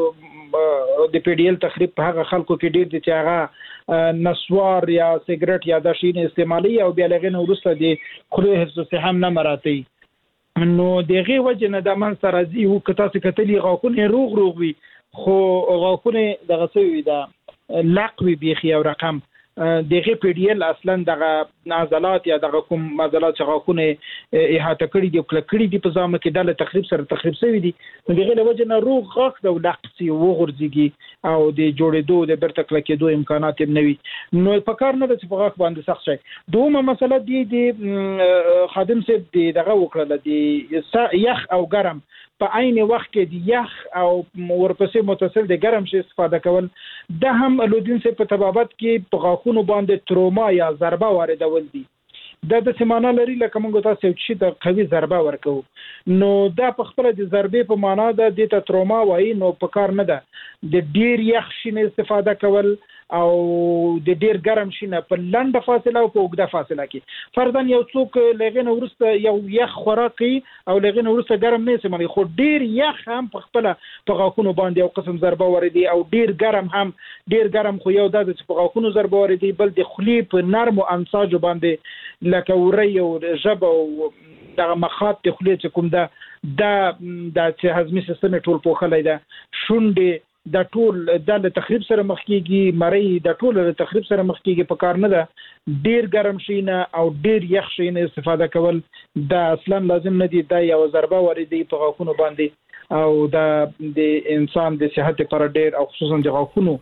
د پی ډي ال تخریب په هغه خلکو کې ډیر دي چې هغه نسوار یا سیګریټ یا د شین استعمالي او بیا لغې وروسته د خلوی حفظ صحه نه مراتي نو دغه وجه نه د من سره راځي او که تاسو کتلی غاښونه روغ روغ وي خو غاښونه دغه سوي دا لقوي بيخي او رقم دغه پی ډي ال اصلا دغه عضلات یا دغه کوم عضلات چې غاښونه احاطه کړي دي او کله کړي دي په ځامه کې د تخریب سره تخریب شوی دي نو دغه له وجه نه روغ غاښ د لقسي وغورځيږي او د جوړېدو د برته کله کېدو امکانات هم نوي نو په کار نه د چې په غاښ باندې سخت شي دومره مسله دی د خادم صاحب دی دغه وکړه دی یخ او ګرم په عین وخت کې د یخ او ورپسې متصل د ګرم شي استفاده کول د هم لودین صاحب په تبابت کې په غاښونو باندې تروما یا ضربه واردول دي دا د سیمانه لري لکه موږ تاسو چې د قوي ضربه ورکو نو دا په خپل د ضربې په معنا د دې تروما وای نو په کار نه ده د ډیر یخ شینه استفاده کول او د ډیر ګرم شینه په لنډه فاصله او په اوږده فاصله کې فرضاً یو څوک لغې ورسته یو یخ خوراکي او لغې ورسته ګرم نه سمري خو ډیر یخ هم په خپل په غاښونو باندې یو قسم ضربه وردی او ډیر ګرم هم ډیر ګرم خو یو د په غاښونو ضربه وردی بل د خلی په نرم او انساج باندې لکه وری او ژبه او دغه مخاط د خلی چې کوم ده د د هضمي سیستم ټول پوښلای ده شونډې د ټول د تخریب سره مخ کیږي مری د ټول د تخریب سره مخ کیږي په کار نه ده ډیر ګرم شینه او ډیر یخ شینه استفاده کول د اصلا لازم نه دي دا یو ضربه وردی په غاښونو باندې او د د انسان د صحت لپاره ډیر او خصوصا د غاښونو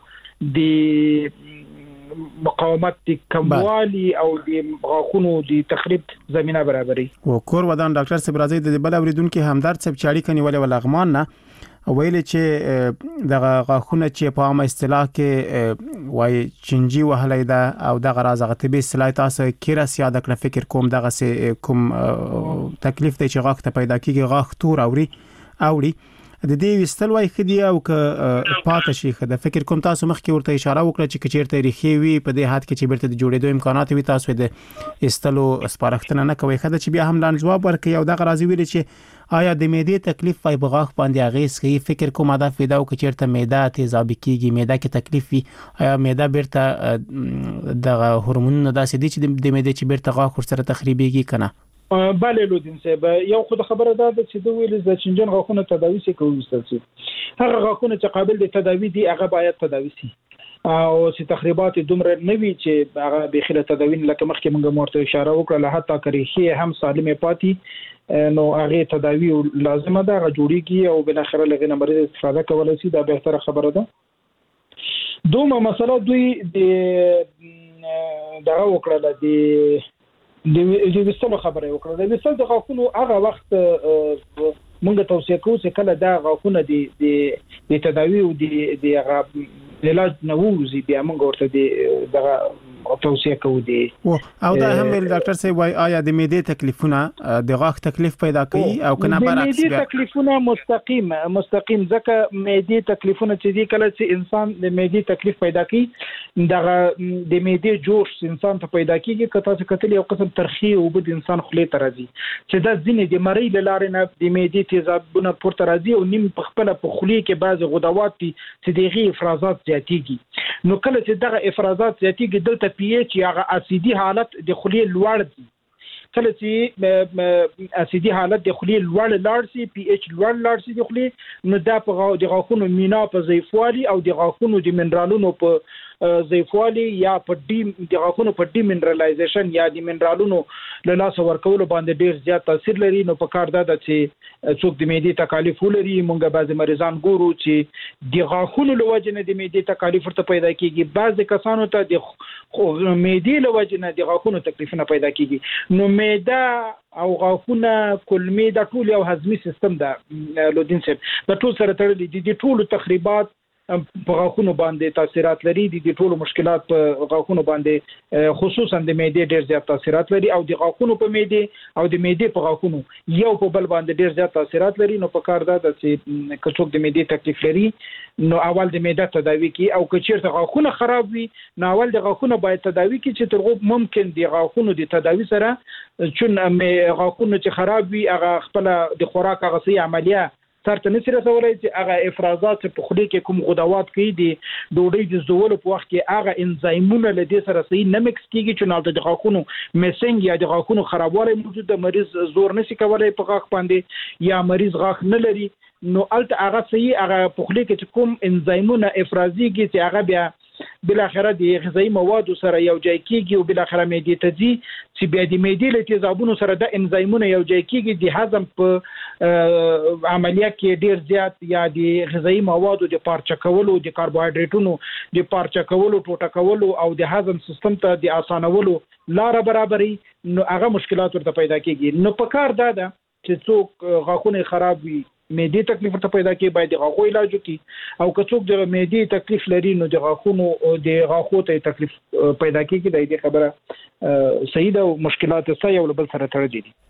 د مقاومت د کموالي او د غاښونو د تخریب زمينه برابري او کور ودان ډاکټر صاحب راځي د بل اوریدونکو همدارد صاحب چاړي کني ولې ولغمان نه ویل چې د غاښونه چې په عامه اصطلاح کې وای چنجي وهلې ده او د غرازغه طبي اصطلاح تاسو کیره سیاده کړ فکر کوم دغه کوم تکلیف دی چې غاښ ته پیدا کیږي غاښ تور اوري اوري د دې وستل وای خدي او ک پاتې شي خد فکر کوم تاسو مخکې ورته اشاره وکړه چې کچیرته ریخي وي په دې حد کې چې بیرته د جوړېدو امکانات وي تاسو د استلو سپارښتنه نه کوي خد چې بیا هم لاندې جواب ورکړي او د غرازي ویل چې آیا د معدې تکلیف وای بغاخ باندې اغیز کوي فکر کوم دا فایده او کچیرته معده تیزابي کیږي معده کې تکلیف وي آیا معده بیرته د هورمونونو داسې دي چې د معدې چې بیرته غاخ سره تخریبيږي کنه bale لودین صاحب یو خو خبره ده چې د ویل د چنجن غاښونه تداوي سي کوي ستاسو هغه غاښونه چې قابل د تداوي دي هغه باید تداوي سي او چې تخریبات دومره نوي چې هغه بخیله تداوی لکه مخکې موږ مرته اشاره وکړه حتی کریخي هم سالمه پاتې نو هغه تداوی لازمه ده هغه جوړیږي او بل اخر لغه مریض استفاده کولای شي دا به تر خبره ده دومره مسله دوی د دغه وکړه د د وسلو خبره وکړه د وسل د غاښونو هغه وخت مونږ توصیه کوو چې کله دا غاښونه د د تداوی او د د هغه علاج نه ووزي بیا مونږ ورته د دغه توصیه کوو دي او دا هم ډاکټر صاحب وايي آیا د معدې تکلیفونه د غاښ تکلیف پیدا کوي او کنه برعکس د معدې تکلیفونه مستقیم مستقیم ځکه معدې تکلیفونه چې دي کله چې انسان د معدې تکلیف پیدا کوي دغه د معدې جوش انسان ته پیدا کیږي کته چې کتل یو قسم ترخی او بد انسان خلی ته راځي چې دا ځینې د مری لارې نه د معدې تیزابونه پورته راځي او نیم په خپل په خلی کې بعض غدوات دي چې دغه افرازات زیاتیږي نو کله چې دغه افرازات زیاتیږي دلته پی ایچ یا اسیدي حالت د خلی لوړ دي کله چې اسیدي حالت د خلی لوړ لاړ سي پی ایچ لوړ لاړ سي د خلی نو دا په د غاښونو مینا په ضعیفوالي او د غاښونو د منرالونو په ضعیفوالي یا په ډی د غاښونو په ډی منرالایزیشن یا د منرالونو له لاس ورکول باندې ډیر زیات تاثیر لري نو په کار ده چې څوک د معدې تکالیف ولري مونږ بعض مریضان ګورو چې د غاښونو له وجې نه د معدې تکالیف ورته پیدا کیږي بعض کسانو ته د معدې له وجې نه د غاښونو تکلیفونه پیدا کیږي نو معده او غاښونه کولمې د ټول یو هضمي سیستم ده لودین صاحب د ټول سره تړلي دي ټول تخریبات په غاښونو باندې تاثیرات لري د ټولو مشکلات په غاښونو باندې خصوصا د معدې ډیر زیات تاثیرات لري او د غاښونو په معدې او د معدې په غاښونو یو په بل باندې ډیر زیات تاثیرات لري نو په کار ده چې کڅوک د معدې تکلیف لري نو اول د معده تداوی کی او کچیرته غاښونه خراب وي نو اول د غاښونو باید تداوی کی چې ترغه ممکن د غاښونو د تداوی سره چون غاښونو چې خراب وي هغه خپل د خوراک هغه سي عملیه ترته نسره سوالای چې هغه افرازات په خولي کې کوم غدوات کوي د ډوډۍ د زول په وخت کې هغه انزایمونه له دې سره صحیح نه مکس کیږي چې نالته د غاښونو میسنګ یا د غاښونو خرابوالی موجود د مریض زور نشي کولای په غاښ باندې یا مریض غاښ نه لري نو الته هغه صحیح هغه په خولي کې کوم انزایمونه افرازيږي چې هغه بیا بل اخره د غذایی مواد سره یو ځای کیږي او بل اخره معدې ته ځي چې بیا د معدې له تیزابونو سره د انزایمونو یو ځای کیږي د هضم په عملیه کې ډیر زیات یا د غذایی موادو د پارچه کولو د کاربوهایډریټونو د پارچه کولو ټوټه کولو او د هضم سیستم ته د اسانولو لار برابرۍ نو هغه مشکلات ورته پیدا کیږي نو په کار ده چې څوک غاښونه خراب وي معدې تکلیف ورته پیدا کوي باید د غاښو علاج وکړي او که څوک د معدې تکلیف لري نو د غاښونو د غاښو ته تکلیف پیدا کیږي د دې خبره صحیح ده او مشکلات یې یو بل سره تړلي دي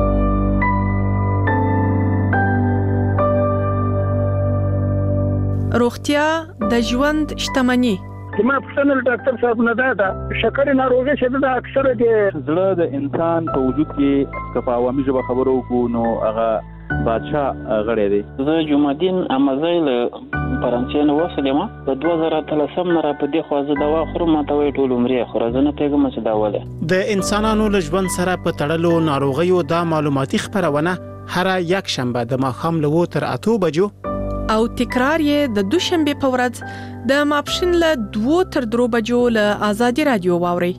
روغتیا د ژوند شتمني ما پښتنه ډاکټر صاحب نه دا شکر ناروغي چې دا اکثره د زړه د انسان په وجود کې کفاوامي ژبه خبرو کو نو هغه بادشاہ غړی دی زه جمعدین امازیل فرانسې نو وسلم په دوه زره اتلسم نه را په دې خو زه دوا خورم ماته وی ټول عمرې خو زه نه پیګم چې دا وله د انسانانو له ژوند سره په تړلو ناروغیو د معلوماتي خبرونه هر یک شنبه د ماښام له وو تر اتو بجو او تکرار یې د دوشنبه په ورځ د ماپښین له دوه تر درو بجو له آزادي رادیو واوري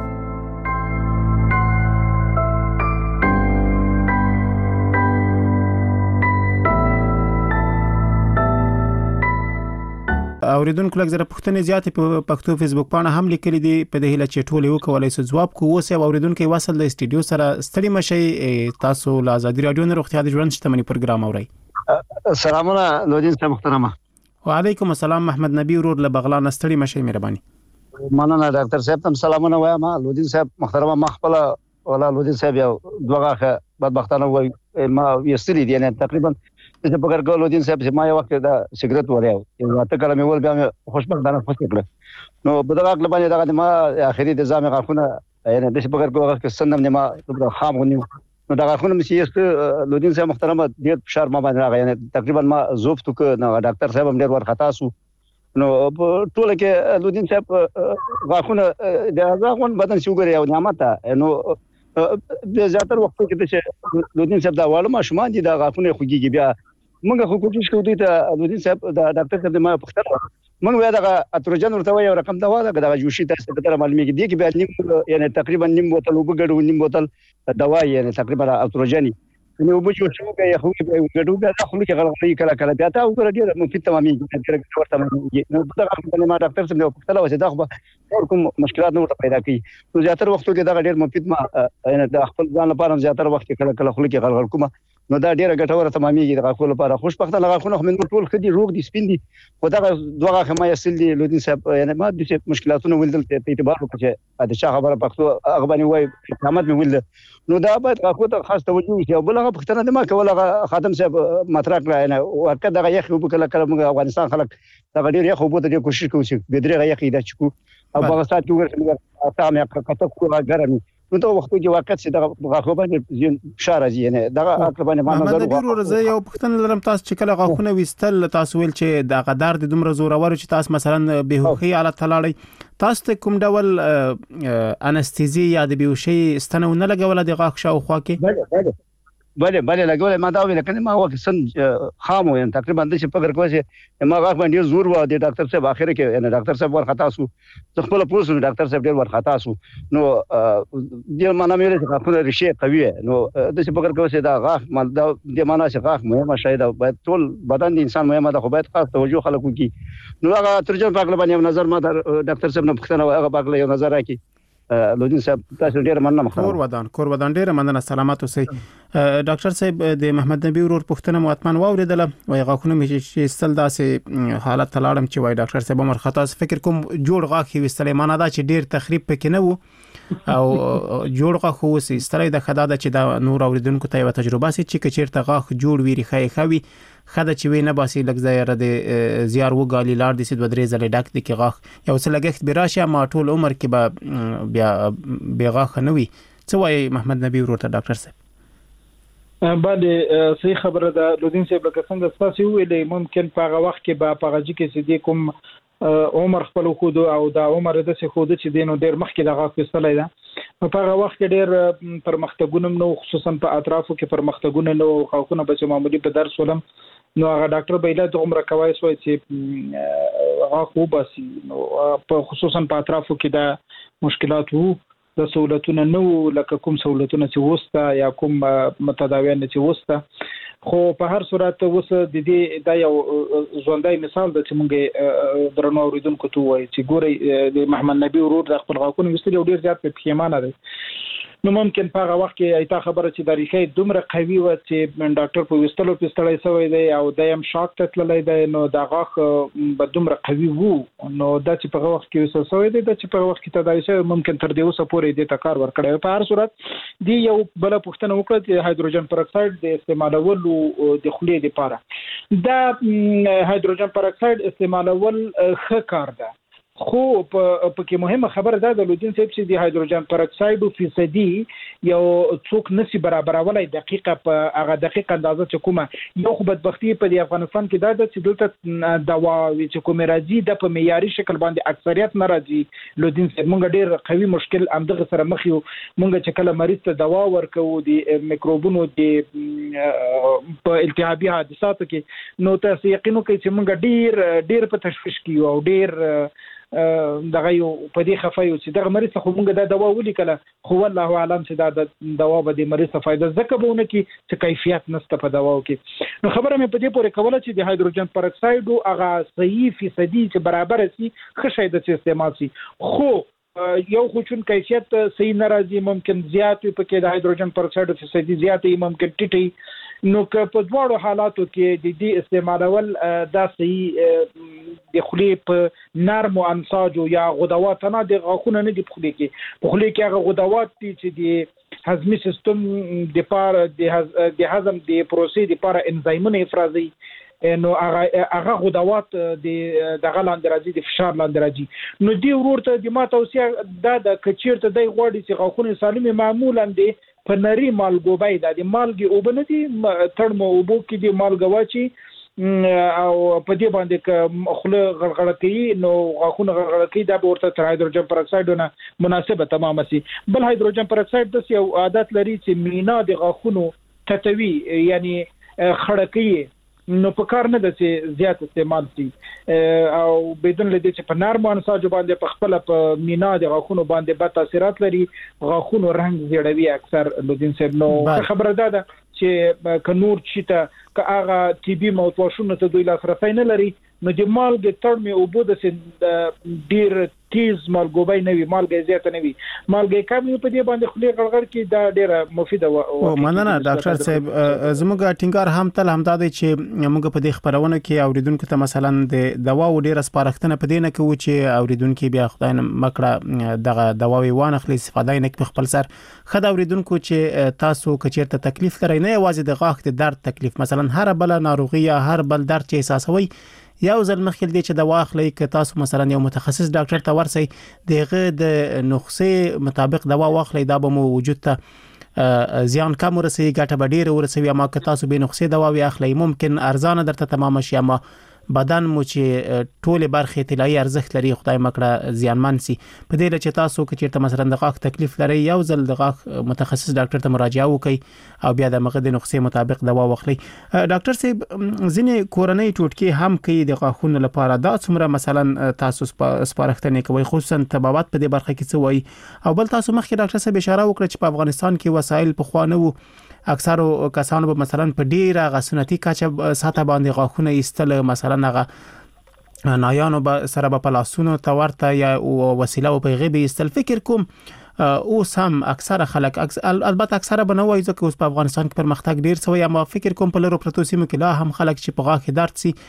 اوریدونکو لږ زره پوښتنې زیاتې په پښتو فیسبوک باندې هم لیکلي دي په دې هیله چې ټول یو کولای شي جواب کوو اوس اوریدونکو وصل د استودیو سره ستړي مشي تاسو له آزادي رادیو نه روغتیا د ژوند شتمنۍ پروګرام اورئ سلامونه لودین صاحب محترمه وعلیکم السلام محمد نبی ورور له بغلان ستړي مشي مهرباني مننه ډاکټر صاحب تم سلامونه وایم لودین صاحب محترمه مخبل ولا لودین صاحب یو دوغه بدبختانه وای ما یستری دي نه تقریبا چې په کار کولو دین صاحب ما یو وخت دا سیګریټ وریاو یو ته کله مې ول بیا مې خوشبختانه خوشی کړ نو په دغه کله باندې دغه ما اخري د ځامه غاخونه یعنی د په کار کوغه کې سندم نه ما خام غنیو نو دا غاخونه مې یست لودین صاحب محترمه ډیر فشار ما باندې راغی یعنی تقریبا ما زوفت ک نو ډاکټر صاحب هم ډیر ورختا سو نو ټول کې لودین صاحب غاخونه د غاخون بدن شوګر یو نعمت نو د زیاتره وخت کې چې لودین صاحب دا واړه ماشومان دي دا غاخونه خوږي بیا موږ خو کوشش کوو ته لودین صاحب دا ډاکټر ته ما پختره موږ ویا دا اتروجن ورته یو رقم دوا دا دا جوشي تاسو ته معلومیږي دي کې بیا نیم یعنی تقریبا نیم بوتل وګړو نیم بوتل دوا یعنی تقریبا اتروجن نو به جو شو بیا خو کې وګړو بیا خو کې غلطي کله کله بیا تا وګړه ډیر مفید تمامي ډیر ورته نو دا ما ډاکټر سم نو پختره وځي دا خو کوم مشکلات نه پیدا کوي نو زیاتره وختو کې دا ډیر مفید ما یعنی د خپل ځان لپاره زیاتره وخت کله کله خو کې غلغل کوم نو دا ډیره ګټوره تمامېږي د غاښونو لپاره خوشبختانه غاښونه خو موږ ټول خدي روغ دي سپین دي خو دا دوه غاښه ما یې سل دي لودین صاحب یعنی ما د مشکلاتونو ولدل ته اعتبار وکړي د چا خبره پښتو هغه باندې وای قامت مې ولد نو دا باید غاښو ته خاص توجه وشي او بل هغه پښتنه د ما کوله خادم صاحب مطرح کړه یعنی ورکه دغه یخ وبکله کله موږ افغانستان خلک دا ډیر یخ وبو ته کوشش کوي چې بدري یخ دا چکو او په واسطه کې ورته تاسو مې کته کوه ګرمي نو ته وخت کې واقعیت چې دا غاښو باندې فشار راځي یعنی دا عقل باندې ما نظر محمد رضا یو پښتنه لرم تاسو چې کله غاښونه وستل تاسو ول چې دا غدار د دومره زورور چې تاسو مثلا بهوخي حالت تلاړی تاسو ته کوم ډول انستيزي یا د بهوشي ستنه نه لګول د غاښ شاوخوا کې بله بله بله بله لګول ما دا ویل کنه ما وخت سن خامو یعنی تقریبا د څه فکر کوي چې ما غاښ باندې زور و د ډاکټر صاحب اخر کې یعنی ډاکټر صاحب ورختا سو خپل پوسو ډاکټر صاحب ډیر ورختا سو نو د معنا مې چې خپل ریشه قوي نو د څه فکر کوي چې دا غاښ مال دا د معنا چې غاښ مهمه شاید باید ټول بدن د انسان مهمه ده خو باید خاص توجه خلکو کی نو هغه ترجمه پاکله باندې نظر ما ډاکټر صاحب نه پښتنه هغه پاکله یو نظر راکړي لودین صاحب تاسو ډیر مننه مخه کور ودان کور ودان ډیر مننه سلامات اوسئ ډاکټر صاحب د محمد نبی ورور پښتنه مؤتمن واوریدل وای غاښونه مې چې سل داسې حالت تلاړم چې وای ډاکټر صاحب عمر خطا فکر کوم جوړ غاښ وستلې معنا دا چې ډیر تخریب پکې نه وو او جوړ غاښ وسی ستړی د خدای د چې دا نور اوریدونکو ته یو تجربه سي چې چیرته غاښ جوړ ویری خای خوي خدای چې وینه باسي لګ ځای د زیار وګالي لار د سید بدرې زلې ډاک د کې غاښ یو څه لګښت براشه ما ټول عمر کې به بیا بیا غاښ نه وي څه وایي محمد نبی ورور ته ډاکټر صاحب باندې صحیح خبره ده لودین صاحب لکه څنګه تاسو ویلې ممکن په هغه وخت کې به په غږی کې سدي کوم عمر خپل خود او دا عمر د څه خود چې دینو ډیر مخکې د غاښ وستلای ده په هغه وخت کې ډیر پرمختګونه نو خصوصا په اطرافو کې پرمختګونه نو خاصونه به معمولی په درس ولم نو هغه ډاکټر به له عمر کوي سوې چې هغه خو باسي نو په خصوصا په اطرافو کې دا مشکلات وو د سہولتونو نو لکه کوم سہولتونه چې وسته یا کوم متداویان چې وسته خو په هر صورت وس د دې دا یو ژوندۍ مثال د چې مونږه درنو اوریدونکو ته وایي چې ګوري د محمد نبی ورور د خپل غاښونو وستل ډیر زیات په پیمانه دی نو ممکن په هغه وخت کې ایته خبره چې د ریښې دومره قوي و چې ډاکټر په وستلو پستړی سوی دی او دایم شاک ته تللی دی نو د غاښ به دومره قوي وو نو دا چې په هغه وخت کې وسو سوی دی د چې په هغه وخت کې تداوی شوی ممکن تر دې اوسه پورې دې ته کار ورکړی په هر صورت دی یو بل پوښتنه وکړه چې هایدروجن پروکساید د استعمالولو د خولې لپاره دا هایدروجن پروکساید استعمالول ښه کار ده خو په کې مهمه خبره ده د لودین صاحب چې د هایدروجن پروکساید فیصدي یو څوک نسی برابرولای دقیقه په هغه دقیقه اندازه چې کومه یو خو بدبختی په افغانستان کې دا چې دلته دوا چې کوم راځي د په معیاري شکل باندې اکثریت نه راځي لودین صاحب مونږ ډیر قوي مشکل امدغه سره مخ یو مونږ چې کله مریض ته دوا ورکو د میکروبونو د په التهابي حادثاتو کې نو تاسو یقینو کوي چې مونږ ډیر ډیر په تشویش کې او ډیر دغه یو په دې خفایو چې دغه مریض خو مونږ دا دوا ولیکله خو والله اعلم چې دا د دوا به د مریض فائدہ زکه بونه کی چې کیفیت نشته په دواو کې نو خبره مې په دې پورې کوله چې د هایدروجن پروکساید هغه صحیح فیصدي چې برابر سي ښه شي د استعمال سي خو یو خو چون کیفیت صحیح ناراضي ممکن زیات په کې د هایدروجن پروکساید فیصدي زیاتې ممکن ټیټي نو که په دواړو حالاتو کې د دې استعمالول دا صحیح د خولې په نرمو انساجو یا غدوات نه د غاښونه نه دي په خولې کې په خولې کې هغه غدوات دي چې د هضمي سیستم د پاره د هضم د پروسې د پاره انزایمونه افرازي نو هغه هغه غدوات د دغه لاندې راځي د فشار لاندې راځي نو دی ورته د ما توصیه دا د کچیرته د غوړي چې غاښونه سالمه معمولا دي په نری مالګوبای د مالګي او بنتي تړمو او بو کې د مالګواچی او په دې باندې خله غړغړه کوي نو غاښونه غړغړه کوي دا ورته تر هایدروجن پر اکساید نه مناسبه تمامه سي بل هایدروجن پر اکساید د یو عادت لري چې مینا د غاښونو تتوي یعنی خړکې نو په کار نه د چې زیات استعمال شي او بدون لدی چې په نرمو انساجو باندې په خپل په مینا د غاښونو باندې بد تاثیرات لري غاښونو رنګ زیړوي اکثر لودین صاحب نو خبره ده چې ک نور چې ته ک هغه ټي بي موضوعونه ته دوی لاسرسي نه لري نو د مالګې تړمه او بو د ډیر تیز مالګوبای نه وي مالګې زیات نه وي مالګې کم په دې باندې خولې غړغړ کې دا ډیره مفیده و مننه ډاکټر صاحب زموږ ټینګار هم تل همدا دی چې موږ په دې خبرونه کې اوریدونکو ته مثلا د دوا و ډیره سپارښتنه په دې نه کوي چې اوریدونکو بیا خدای نه مکړه دغه دواوی وانه خلی استفاده نه په خپل سر خد اوریدونکو چې تاسو کچیرته تکلیف لري نه یوازې د غاښ د درد تکلیف مثلا هر بل ناروغي یا هر بل درد چې احساسوي یو ځل مخکې دی چې د واخلې ک تاسو مثلا یو متخصص ډاکټر ته ورسئ دغه د نسخې مطابق دوا واخلې دا به مو وجود ته زیان کم ورسي ګټه به ډیره ورسي اما که تاسو به نسخې دوا واخلې ممکن ارزانه درته تمام شي اما بدن مو چې ټوله برخه طلایی ارزښت لري خدای مکړه زیانمن سي په دې لچ تاسو کې چیرته مثلا د غاښ تکلیف لري یو ځل د غاښ متخصص ډاکټر ته مراجعه وکړي او بیا د مغه د نسخې مطابق دوا واخلي ډاکټر صاحب ځینې کورنۍ ټوټکي هم کوي د غاښونو لپاره دا څومره مثلا تاسو سپارښتنه کوي خصوصا طبابت په دې برخه کې څه وایي او بل تاسو مخکې ډاکټر صاحب اشاره وکړه چې په افغانستان کې وسایل په خوانه وو اکثر کسانو به مثلا په ډیره غسنتی کاچه ساته باندې غاښونه ایستل مثلا هغه نایانو به سره په پلاسونو تورته یا وسیله په غیبه ایستل فکر کوم او سم اکثر خلک البته اکثر بنوي ځکه اوس په افغانستان کې پرمختګ ډیر سوی اما فکر کوم په لرو پروتو سیمو کې لا هم خلک چې په غاښ درد سي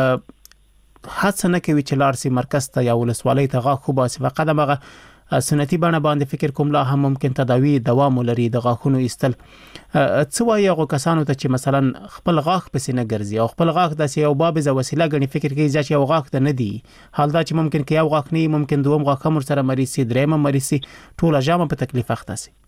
هڅه نه کوي چې لار سي مرکز ته یا ولسوالۍ ته غاښ خو باسي فقط هغه سنتي بڼه باندې فکر کوم لا هم ممکن تداوی دوام لري د غاښونو ایستل څه وایي هغه کسانو ته چې مثلا خپل غاښ پسې نه ګرځي او خپل غاښ د یو باب ز وسیله غني فکر کوي چې یو غاښ ته نه دی حال دا چې ممکن کې یو غاښ نه ممکن دوم غاښ هم سره مریض سي درېم مریض سي ټول جامه په تکلیف اخته سي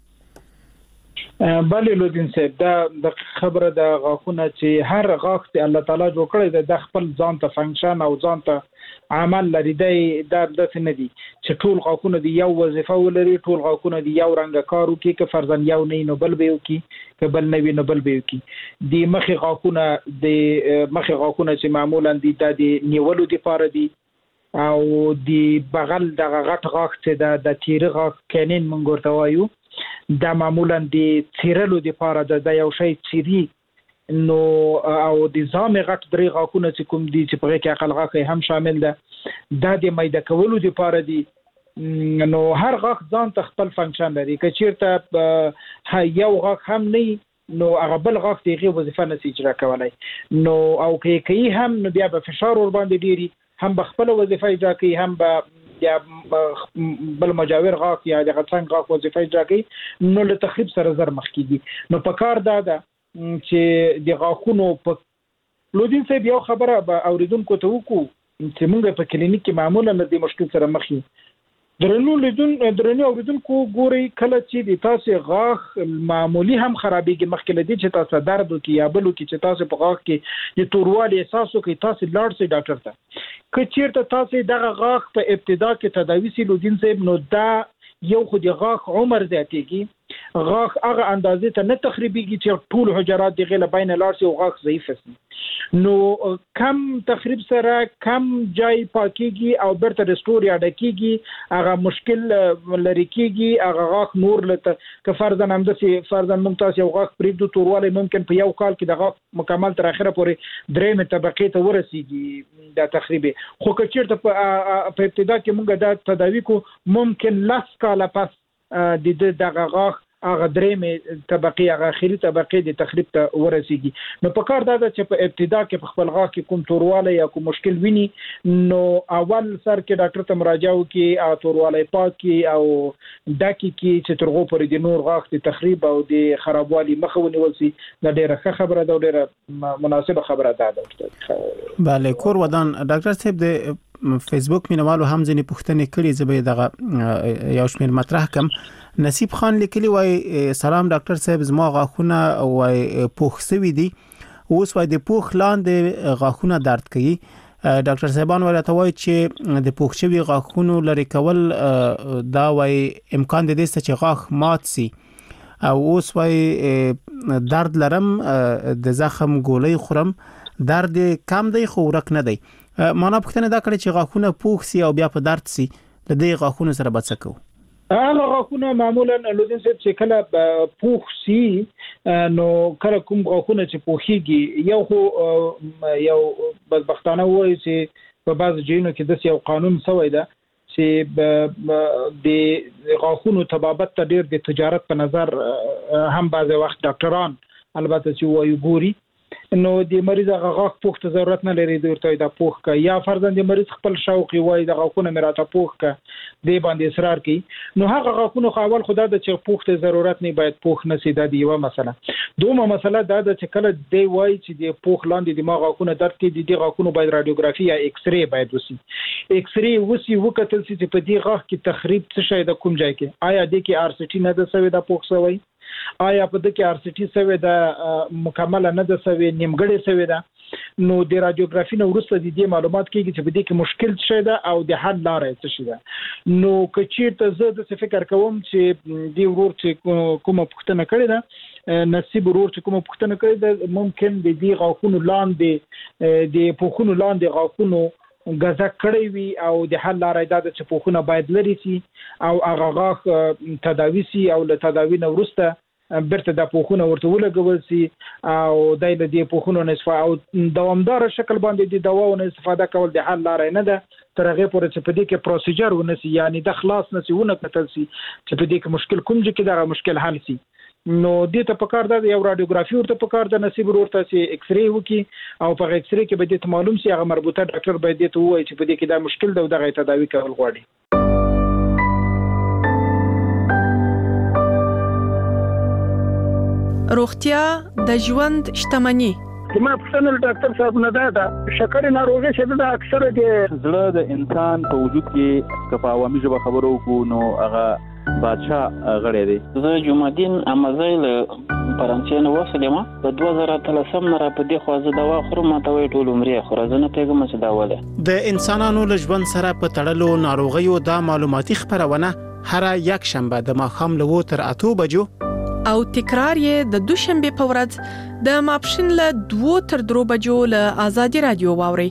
بله لودین صاحب دا د خبره د غاښونه چې هر غاښ ته الله تعالی جوړ کړی د خپل ځان ته فنکشن او ځان ته عمل لري دی دا د څه نه دي چې ټول غاښونه دی یو وظیفه ولري ټول غاښونه دی یو رنګ کارو کې که فرضاً یو نه نو بل به وکي که بل نه وي نو بل به وکي دی مخې غاښونه دی مخې غاښونه چې معمولا دی د نیولو لپاره دی او دی بغل د غټ غاښ چې د تیر غاښ کینین مونږ ورته وایو دا معمولا دی تیرلو لپاره د یو شی تیری نو او د زامه غټ درې غاښونه چې کوم دي چې په کې عقل غاښ هم شامل ده دا د مېده کولو لپاره دي نو هر غاښ ځان ته خپل فنکشن لري که چیرته یو غاښ هم نه نو هغه بل غاښ دغه وظیفه نشي اجرا کولای نو او کې کوي هم نو بیا به فشار ور باندې ډیری هم به خپل وظیفه اجرا کوي هم به یا بل مجاور غاښ یا د غټنګ غاښ وظیفه اجرا کوي نو له تخریب سره زر مخ کیږي نو په کار دا ده چې د غاښونو په لودین صاحب یو خبره به اوریدونکو ته وکړو چې موږ په کلینیک کې معمولا د مشکل سره مخ یو درنو لیدون درنو اوریدونکو ګوري کله چې د تاسو غاښ معمولی هم خرابېږي مخکې لدی چې تاسو درد وکي یا بل وکي چې تاسو په غاښ کې د توروالي احساس وکي تاسو لاړ شئ ډاکټر ته که چیرته تاسو دغه غاښ په ابتدا کې تداوی سي لودین صاحب نو دا یو خو د غاښ عمر زیاتېږي غاښ هغه اندازې ته نه تخریبېږي چې ټول حجرات د غله بین لار سي او غاښ ضعیف شي نو کم تخریب سره کم جای پاکيږي او برته ريستور یا ډکیږي هغه مشکل لري کیږي هغه غاښ نور لته که فرضاً هم د سي فرضاً ممتاز یو غاښ پرېږدو تورواله ممکن په یو کال کې د غاښ مکمل تر اخره پورې درېمه طبقه ته ورسیږي دا تخریبي خو که چیرته په ابتدا کې موږ دا تداوی کو ممکن لاس کاله پس د دغه غاښ هغه درېمه طبقه هغه اخیری طبقه د تخریب ته ورسیږي. نو په کار دا چې په ابتدا کې په خپل غاښ کې کوم تورواله یا کوم مشکل ویني نو اول سر کې ډاکټر ته مراجعه وکړي او تورواله پاک کړي او داکي کې چې ترغو پر د نور غاښ د تخریب او د خرابوالي مخه ونیول شي دا ډیره ښه خبره ده او ډیره مناسبه خبره ده. bale کور ودان ډاکټر صاحب د فیسبوک مینوالو هم ځنې پوښتنې کړي زبې دغه یو شمېر مطرح کم. نصیب خان لیکلی وای سلام ډاکټر صاحب زما غاښونه وای پوښ سوي دي اوس وای د پوښ لاندې غاښونه درد کوي. ډاکټر صاحبان ورته وای چې د پوښ شوي غاښونو لري کول دا وای امکان د دې چې غاښ مات سي او اوس وای درد لرم د زخم ګولۍ خورم درد کم دی خو ورک نه دی. معنا پوښتنه دا کړې چې غاښونه پوښ سي او بیا په درد سي د دې غاښونو سره به څه کوو؟ هغه غاښونه معمولا لودین صاحب چې کله پوښ سي نو کله کوم غاښونه چې پوښیږي یو خو یو بدبختانه وایي چې په بعض ځایونو کې د یو قانون سوی ده چې د غاښونو طبابت ته ډېر د تجارت په نظر هم بعض وخت ډاکټران البته چې وایي ګوري نو د مریض هغه غاښ پوښ ته ضرورت نه لري د ورته د پوښ کا یا فرضاً د مریض خپل شوق وي د غاښونو مراته پوښ کا دی باندې اصرار کوي نو هغه غاښونو خاول خدا د چې پوښ ته ضرورت نه باید پوښ نه سي د دیوه مسله. دومره مسله دا د چې کله دی وای چې د پوښ لاندې د ما غاښونو درد کې د غاښونو باید رادیوګرافي یا ایکس ری باید وسی ایکس ری وسی وکتل چې په دې غاښ کې تخریب څه شي د کوم ځای کې آیا د کې ار سی ټي نه د سوي د پوښ سوي آیا په دې کې ار سی ټي سوي د مکمل نه د سوي نیمګړی سوي ده نو د رادیوګرافي نو ورسته د دې معلومات کېږي چې په دې کې مشکل څه ده او د حل لارې څه شي ده. نو کچې ته زه د فکر کوم چې دی ورور چې کومه پوښتنه کړې ده نصیب ورور چې کومه پوښتنه کړې ده ممکن د دې غاښونو لاندې د پوښونو لاندې غاښونو غزا کړی وي او د حل لارې دا چې پوښونه باید لري سي او هغه غاښ تداوي سي او له تداوی نه ورسته برته د پوښونه ورته ولګول سي او دای له دې پوښونو نصفه او دوامدار شکل باندې د دواونو استفاده کول د حل لارې نه ده تر هغه پورې چې په دې کې پروسیجر ونسي یعنی د خلاص نسي ونه کتل سي چې په دې کې مشکل کوم ځکه دا مشکل حل سي نو دې ته پکار ده یو رادیوګرافي ورته پکار ده نصیب ورته سي ایکس ری وکي او په ایکس ری کې به دې معلوم سي هغه مربوطه ډاکټر به دې ته وایي چې په دې کې دا مشکل ده او دغه تداوی کول غواړي. روغتیا د ژوند شتمني. زما پوښتنه ډاکټر صاحب نه ده شکر ناروغي چې د اکثره د زړه د انسان په وجود کې کپا عوامي ژبه خبرو کو نو هغه بادشاہ غړی دی. زه جمعدین امازیل فرانسې نو وسلم په دوه زره اتلسم نه را په دې خوازه دوا خورم ته وی ټول عمرې خورزنه پیغام څه داوله د انسانانو له ژوند سره په تړلو ناروغیو د معلوماتي خبرونه هر یک شنبه د ماښام له تر اته بجو او تکرار یې د دوشنبه په ورځ د ماپښین له دوه تر درو بجو له آزادي رادیو واوري.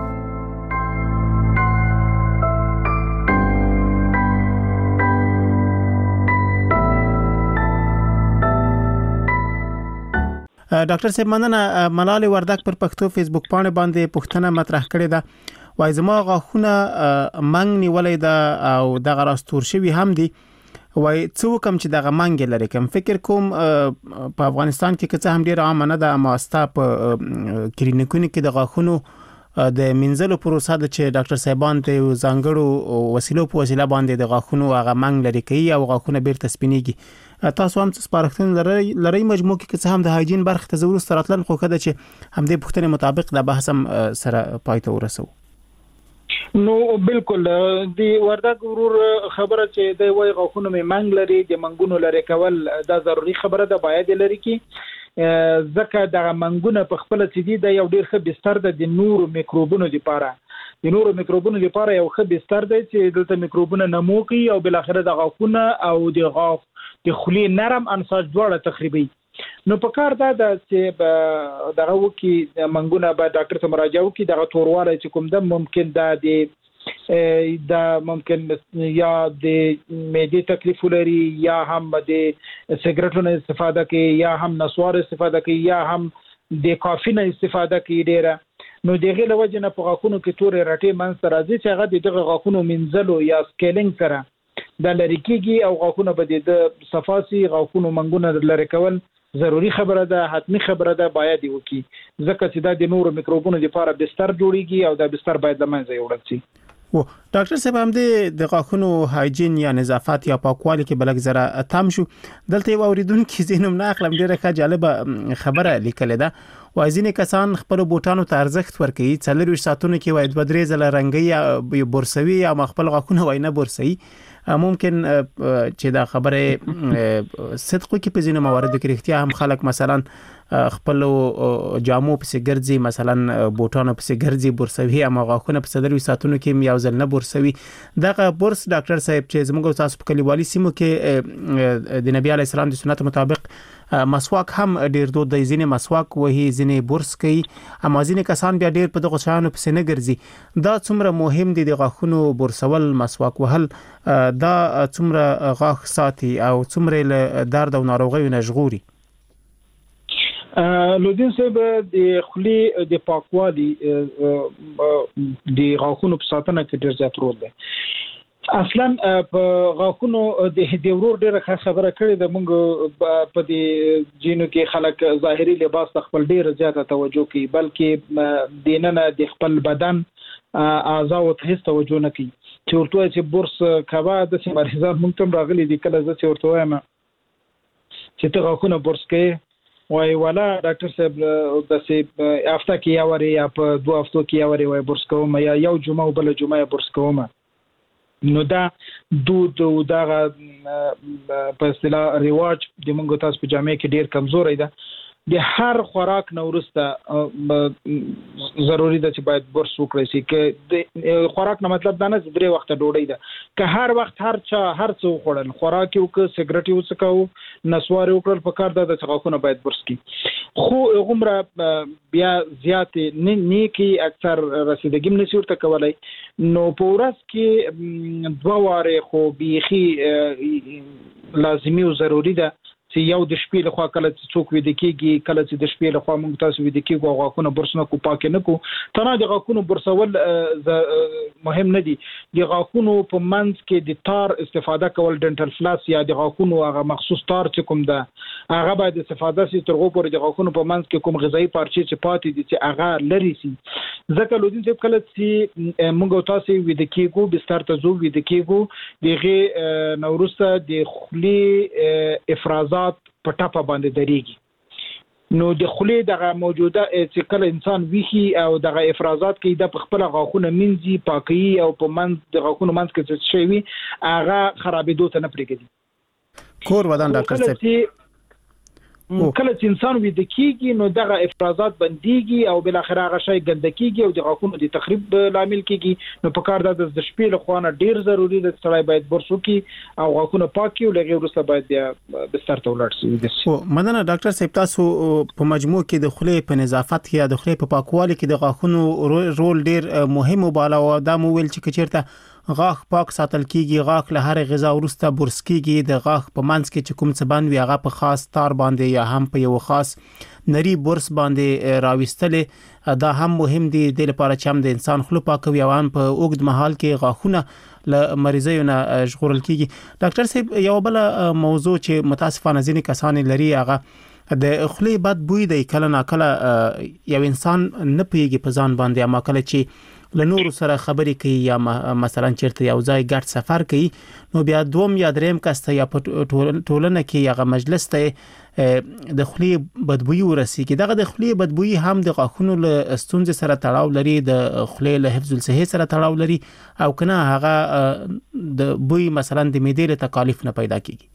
ډاکټر صاحب مننه. ملال وردک پر پښتو فیسبوک باندې باندې پوښتنه مطرح کړې ده وای زما غاښونه منګ نیولې ده او دغه راستور شوی هم دي وای څو کم چې دغه منګ لري کوم فکر کوم په افغانستان کې که څه هم ډیر عام نه ده اما استا په کلینیکونو کې د غاښونو د منځلو پروسه د چې ډاکټر صاحبان ته ځانګړو وسیلو په وسیله باندې د غاښونو هغه منګ لري کوي او غاښونه بیرته سپینیږي. تاسو هم سپارښتنه لرئ لرئ مجموع کې څه هم د هایجین برخه ته ضرورت سره خو کده چې هم د پوښتنې مطابق د بحث هم سره پای ته ورسو. نو بالکل دی وردک ورور خبره چې دی وای غاښونو می منګ لري د منګونو لري کول دا ضروری خبره ده باید لري کی ځکه د منګونو په خپل چې دی د یو ډیر ښه بستر ده د نور میکروبونو لپاره د نور میکروبونو لپاره یو ښه بستر دی چې دلته میکروبونه نمو کوي او بل اخره د غاښونو او د غاښ د خلی نرم انساج دواړه تخریبي. نو په کار دا چې دغه وکی منګونه به ډاکټر ته مراجعه وکړي دغه تورواله چې کوم ده ممکن دا د دا ممکن یا د معدې تکلیف لري یا هم د سیګریټونو استفاده کوي یا هم نسوار استفاده کوي یا هم د کافین استفاده کوي ډیره نو دغه له وجه نه په غاښونو کې تورې راټې منځ راځي چې هغه دغه غاښونو منځلو یا سکیلینګ سره د لری کیږي او غاښونه به د صفاسي غاښونو منګونه لری کول ضروری خبره ده، حتمی خبره ده، باید وکي ځکه چې دا د نورو میکروبونو لپاره بستر جوړیږي او دا بستر باید د منځه یوړل شي. و ډاکټر صاحب هم د غاښونو هایجین یا نظافت یا پاکوالي کې بلک زره تام شو. دلته یو اوریدونکو زینوم نه اخلم ډیره ښه جالبه خبره لیکل ده. وایزینې کسان خپل بوټانو ته ارزښت ورکوي، څلور ساعتونو کې وای د درې ځله رنګي یا بورسوي یا خپل غاښونه وای نه بورسوي. ممکن چې دا خبره صدق کې په ځینو مواردو کې اختیار هم خلک مثلا خپل جامو په سیګرځي، مثلا بوټانو په سیګرځي بورسوي، اما غاښونه په صدر ساعتونو کې یو ځل نه بورسوي. دغه بورس ډاکټر صاحب چې زموږ تاسو په کلیوالي سیمو کې د نبی علی السلام د سنت مطابق مسواک هم ډیر دود دی، ځینې مسواک وهي، ځینې بورس کوي، اما ځینې کسان بیا ډیر په دغه شانو پسې نه ګرځي. دا څومره مهم دي د غاښونو بورسول، مسواک وهل، دا څومره غاښ ساتي او څومره له درد او ناروغیو نه ژغوري؟ لودین صاحب د خلی د پاکوالي د غاښونو په ساتنه کې ډیر زیات رول دی. اصلا په غاښونو د دیورور ډیره خبره کړې ده. موږ په دې جینو کې خلک ظاهري لباس ته خپل ډیره زیاته توجه کوي، بلکې دیننه د خپل بدن اعضاء ته هیڅ توجه نه کوي. چې ورته چې بورس کوا د سیمریزان موږ تم راغلي دي کله چې ورته وایم چې ته غاښونه بورس کوي وای ولا ډاکټر صاحب د سي هفته کې یا وری یا په دوه هفتو کې یا وری وای بورس کوم یا یو جمعه بل جمعه بورس کوم. نو دا دود او دا په اصطلاح رواج د موږ تاسو په جامعه کې ډیر کمزوري ده. د هر خوراک نو ورسته ضروری ده چې باید بورس وکړي شي. ک د خوراک نه مطلب دا نه چې درې وخت ډوډۍ ده، که هر وخت هر چا هر څه خوړل، خوراک یو ک سیګریټ یو څه کو نسوار وکړل، په کار ده چې غاښونه باید بورس کړي. خو عمره بیا زیات نه نیکی اکثر رسیدګیم نشي ورته کولای. نو په ورځ کې دوه واره خو بيخي لازمي او ضروری ده چې یو د شپې لخوا کله چې څوک وې د کېږي، کله چې د شپې لخوا موږ تاسو وې د کېږو غاښونه برس نه کو، پاک نه کو. تنه د غاښونو برسول مهم نه دي. د غاښونو په منځ کې د تار استفاده کول، ډنټل فلاس یا د غاښونو هغه مخصوص تار چې کوم ده هغه باید استفاده شي تر غو پورې د غاښونو په منځ کې کوم غذایی پارچې چې پاتې دي چې هغه لري شي. ځکه لودین چې کله چې موږ تاسو وې د کېږو بستر ته زو وې د کېږو دغه نورسته د خلی افرازات په ټاپه باندې درېږي. نو د خلی دغه موجوده چې کله انسان ویخي او دغه افرازات کې د خپل غاښونه منځي پاکي او په منځ د غاښونو منځ کې څه شي وي هغه خرابېدو ته نه پرېږدي. کور ودان ډاکټر صاحب کله چې انسان وې د کېږي نو دغه افرازات بنديږي او بل اخر هغه شی ګندکیږي او د غاښونو د تخریب لامل کیږي. نو په کار د د شپې له خوانه ډیر ضروری ده چې باید برسو کی او غاښونه پاکي او لږه ورسره باید بیا بستر ته ولاړ شي. او مننه ډاکټر صاحب، تاسو په مجموع کې د خولې په نظافت کې یا د خولې په پاکوالي کې د غاښونو رول ډیر مهم وباله او دا مو ویل چې چیرته غاښ پاک ساتل کیږي، غاښ له هر غذا وروسته برس کیږي، د غاښ په منځ کې چې کوم څه باندې وي هغه په خاص تار باندې یا هم په یو خاص نری برس باندې راوستل دا هم مهم دي د لپاره چې هم د انسان خلو پاکوي او هم په اوږد مهال کې غاښونه له مریضیو نه ژغورل کیږي. ډاکټر صاحب یو بل موضوع چې متاسفانه ځینې کسان لري هغه د خولې بد بوی دی. کله نا کله یو انسان نه پیږي په ځان باندې، اما کله چې له نور سره خبرې کوي یا مثلا چیرته یو ځای ګډ سفر کوي نو بیا دوم یا دریم کس ته یا په ټولنه کې یا مجلس ته د خولې بدبوئی ورسیږي. دغه د خولې بدبوئی هم د غاښونو له ستونزې سره تړاو لري، د خولې له حفظ الصحه سره تړاو لري او کنه هغه د بوی مثلا د معدې له تکالیف نه پیدا کیږي.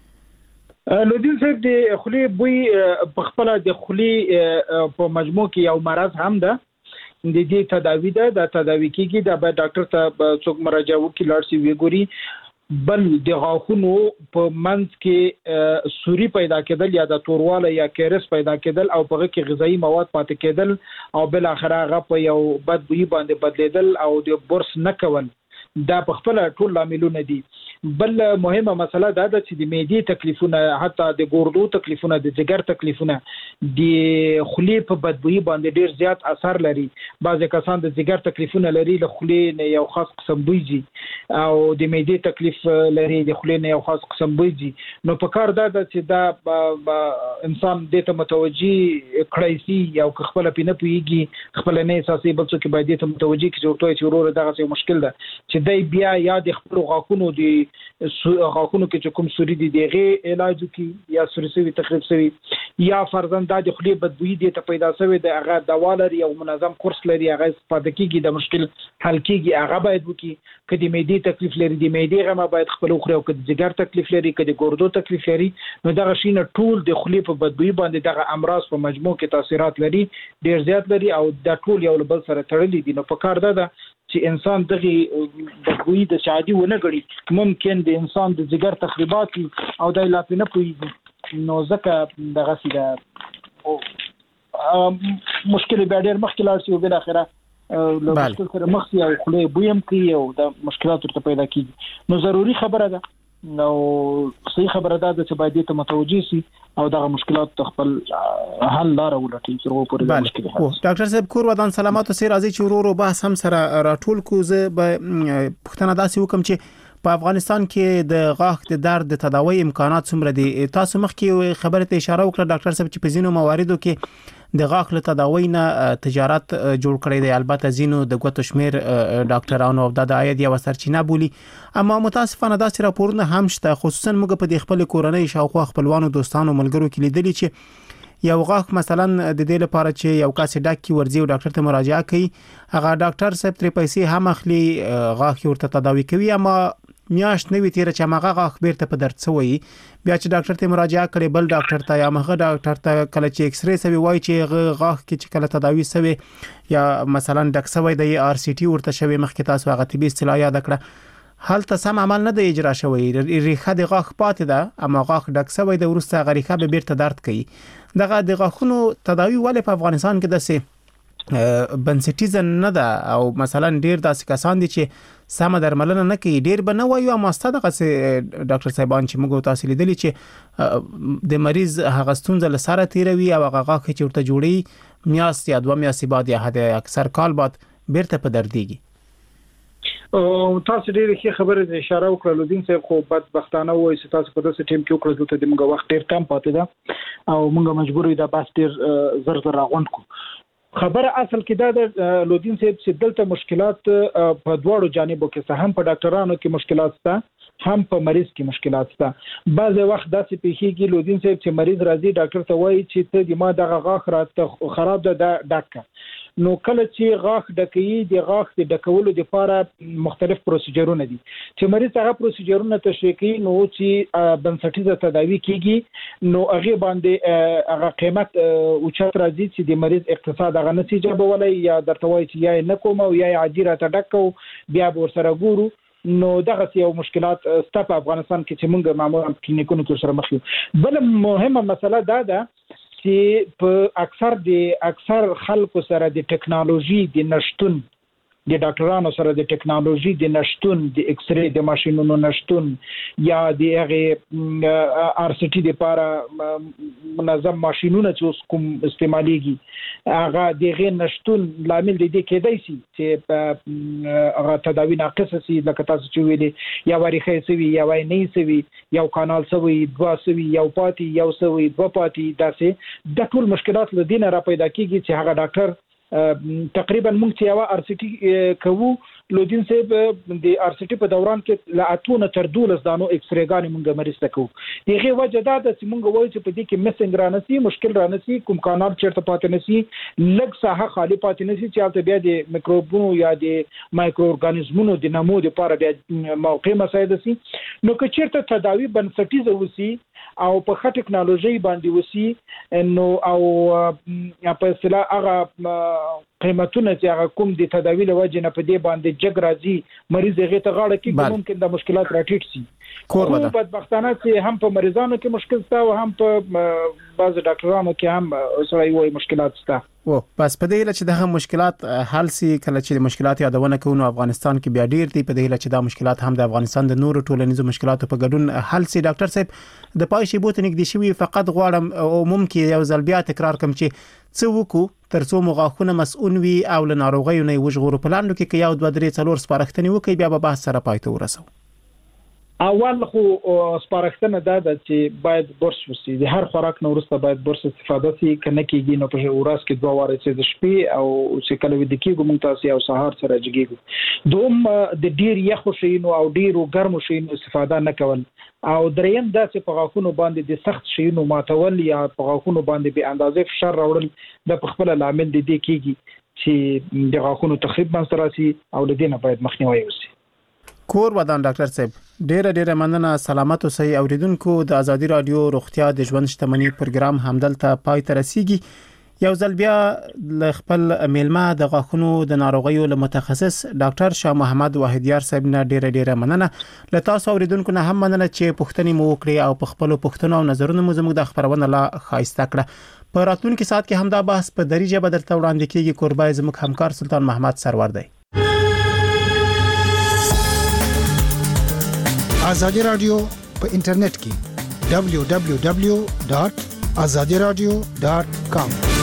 لودین صاحب د خولې بوی په خپل د خولې په مجموع کې یو مرض هم ده. د دې تداوی ده د تداوی کېږي د به ډاکټر ته څوک مراجعه وکړي لاړ شي وګوري. بل د غاښونو په منځ کې سوري پیدا کېدل یا د تورواله یا کیرس پیدا کېدل او په کې غذایی مواد پاتې کېدل او بل اخر هغه په یو بد بوی باندې بدلیدل او د برس نه کول دا په خپل ټول لاملونه دي. بل مهمه مسله دا ده چې د معدې تکلیفونه حتی د ګردو تکلیفونه د جګر تکلیفونه د خولې په بدبوئی باندې ډیر زیات اثر لري. بعضی کسان د جګر تکلیفونه لري له خولې نه یو خاص قسم بوی ځي او د معدې تکلیف لري د خولې نه یو خاص قسم بوی ځي. نو په کار دا ده چې دا انسان دې ته متوجي کړی سي او خپل پینه پويږي خپل نه احساسي بل څه کې باید دې ته متوجي کې ورته چې ورور دغه څه مشکل ده چې دای بیا یا د خپل غاښونو د غاښونو کې چې کوم سوري دي دغه علاج کی یا سوري سوي تخریب سوي یا فرضاً د خولې بدبوئی دي ته پیدا شوی د هغه دوا لري او منظم کورس لري هغه استفاده کیږي د مشکل حل کیږي هغه باید وکي. کدي معدې تکلیف لري د معدې غما باید خپل خوري او کدي جګر تکلیف لري کدي ګردو تکلیف لري نو دغه شینه ټول د خولې په بدبوئی باندې دغه امراض په مجموع کې تاثیرات لري ډیر زیات لري او د ټول یو بل سره تړلي دي. نو په کار ده چې انسان دغه بدبوئی د شادي ونه غړي ممکن د انسان د جګر تخریبات او د لاپې نه پوي نو ځکه دغه سیده مشکل به ډېر مخکې لاړ شي او بل اخره له مشکل سره مخ شي او خلې بویم کوي او د مشکلات ورته پیدا کیږي. نو ضروری خبره ده نو صحیح خبره ده چې باید ته متوجي سي او دغه مشکلات خپل حل لار ولټي چې ورو پورې مشکل حل. ډاکټر صاحب کور ودان سلامات سي راځي چې ورو ورو بحث هم سره راټول کو زه به پښتنه داسې وکم چې په افغانستان کې د غاښ د درد د تداوی امکانات څومره دي. تاسو مخکې خبره ته اشاره وکړه ډاکټر صاحب چې په ځینو مواردو کې د غاښ له تداوی نه تجارت جوړ کړی دی. البته ځینو د ګوتو شمیر ډاکټرانو او د عاید یو سرچینه بولی اما متاسفانه داسې راپورونه هم شته خصوصا موږ په د خپل کورنۍ شاوخوا خپلوانو دوستانو ملګرو کې لیدلي چې یو غاښ مثلا د دې لپاره چې یو کس ډاک کی ورځي او ډاکټر ته مراجعه کوي هغه ډاکټر صاحب تر پیسې هم اخلي غاښ ورته تداوی کوي اما میاشت نوې تیر چې ماغه غاښ بیرته په درد سوی بیا چې ډاکټر ته مراجعه کړي بل ډاکټر ته یا مغه ډاکټر ته کله چې ایکس ری سوي وای چې غاښ کې چې کله تداوی سوي یا مثلا ډک سوی د ار سی ټي ورته شوی مخکې تاسو هغه طبي اصطلاح یاد کړه حالت سم عمل نه دی اجرا شوی ریخه د غاښ پاتې ده اما غاښ ډک سوی د ورسته غریخه به بیرته درد کوي. دغه د غاښونو تداوی ولې په افغانستان کې دسه بنسټیز نه ده او مثلا ډیر داسې کسان دي چې سم درملنه نه کوي ډیر به نه وایو اما ستاسو ډاکټر صاحبان چې موږ تاسو لیدلی چې د مریض هغه ستونزه لسره تیروي او هغه غاښ چې ورته جوړي میاست یا دوه میاشتې بعد یا حد اکثر کال بعد بیرته په درديږي. او تاسو ډیره ښه خبره اشاره وکړه لودین صاحب خو بدبختانه وایي چې تاسو په داسې ټیم کې وکړل ته د موږ وخت ډیر کم پاتې ده او موږ مجبور یو د باس ډیر زر زر راغونډ کو. خبره اصل کې دا د لودین صاحب چې دلته مشکلات په دواړو جانبو کې هم په ډاکټرانو کې مشکلات شته هم په مریض کې مشکلات شته. بعض وخت داسې پیښیږي لودین صاحب چې مریض راځي ډاکټر ته وایي چې ته د ما دغه غاښ راته خراب ده ډاکټر نو کله چې غاښ ډکوي د غاښ د ډکولو لپاره مختلف پروسیجرونه دي چې مریض هغه پروسیجرونه تشریح کوي نو چې بنسټیزه تداوی کیږي نو هغه باندې هغه قیمت اوچت راځي چې د مریض اقتصاد هغه نتیجه به ولای یا درته وایي چې یا نه کوم او یا عادي راته ډکو بیا به ورسره ګورو نو دغه یو مشکلات ست په افغانستان کې چې موږ معمولا کلینیکونو کې سره مخ یو. بل مهمه مسله دا ده چې په اکثر د اکثر خلکو سره د ټکنالوژي د نشټون د ډاکټرانو سره د ټکنالوژي د نشټون د ایکس ری د ماشينونو نشټون یا د هغه ار سی ټي لپاره منظم ماشينونه چې کوم استعماليږي هغه د غیر نشټون لامل دی کېدای شي چې هغه تداوی ناقصه سي لکه تاسو چې ویلي یا وریخه سوي یا وای نه سوي یو کانال سوي دوا سوي یو پاتې یو سوي دوا پاتې داسې د ټول مشکلات له دینه را پیدا کیږي چې هغه ډاکټر تقریبا موږ چې یو ار سی ټي کوو لودین صاحب د ار سی ټي په دوران کې لا اتونه تر دولس دانو ایکس ری ګانې موږ مریض ته کوو. دغه وجه دا ده چې موږ وایو چې په دې کې مسنګ رانسي مشکل رانسي کوم کانال چیرته پاتې نسی لږ ساحه خالی پاتې نسی چې البته بیا د میکروبونو یا د مایکرو ارګانیزمونو د نمو لپاره بیا موقع مساعده سي نو که چیرته تداوی بنسټیزه وسی او په ښه ټکنالوژي باندې وسی نو او په اصطلاح هغه قیمتونه چې هغه کوم د تداوی له وجه نه په دې باندې جګ راځي مریض هغه ته غاړه کې ممکن د مشکلات راټیټ شي. خو بدبختانه چې هم په مریضانو کې مشکل شته او هم په بعض ډاکټرانو کې هم سره یو مشکلات شته. و بس په دې لچ دغه مشکلات حل سي کله چې مشکلات یادونه کوو افغانستان کې بیا ډیر دي په دې لچ دا مشکلات هم د افغانستان د نورو ټولنیزو مشکلاتو په ګډون حل سي. ډاکټر صاحب د پای شی بوت نګدي شوی فقط غواړم او ممکن یو ځل بیا تکرار کوم چې څه وکړو ترڅو مغاخونه مسؤل وي او له ناروغیو نه وژغورو په لاندو کې یو دوه درې څلور سپارښتنې وکړي بیا به بحث سره پای ته ورسو. اول خو سپارښتنه دا ده چې باید برس وسی د هر خوراک نو وروسته باید برس استفاده سي کنه کېږي نو په ورځ کې دوه واره چې د شپې او چې کله ود کېږي مونږ تاسو او سهار سره جګیږو. دوم د ډیر یخ شینو او ډیرو ګرم شینو استفاده نه کول او دریم دا چې په غاښونو باندې د سخت شینو ماتول یا په غاښونو باندې به اندازې فشار راوړل د خپل لامل د دې کېږي چې د غاښونو تخریب منځ راسي او د دې نه باید مخنیوي وشي. کور ودان ډاکټر صاحب ډیره ډیره مننه. سلامت اوسئ اوریدونکو. د ازادي رادیو روغتیا د ژوند شتمنۍ پروګرام همدلته پای ته رسیږي. یو ځل بیا ل خپل میلمه د غاښونو د ناروغیو له متخصص ډاکټر شاه محمد واحدیار صاحب نه ډیره ډیره مننه. له تاسو اوریدونکو نه هم مننه چې پوښتنې مو وکړې او په خپل پوښتنو او نظرونو مو زموږ د خبرونه لا خاصه کړه. په راتلونکي ساعت کې هم دا بحث په دریجه بدل ته وړاندې کیږي. قربای زموږ همکار سلطان محمد سرور دی. آزادی رادیو په انټرنیټ کې دبلیو دبلیو دبلیو ډاٹ آزادی رادیو ډاٹ کام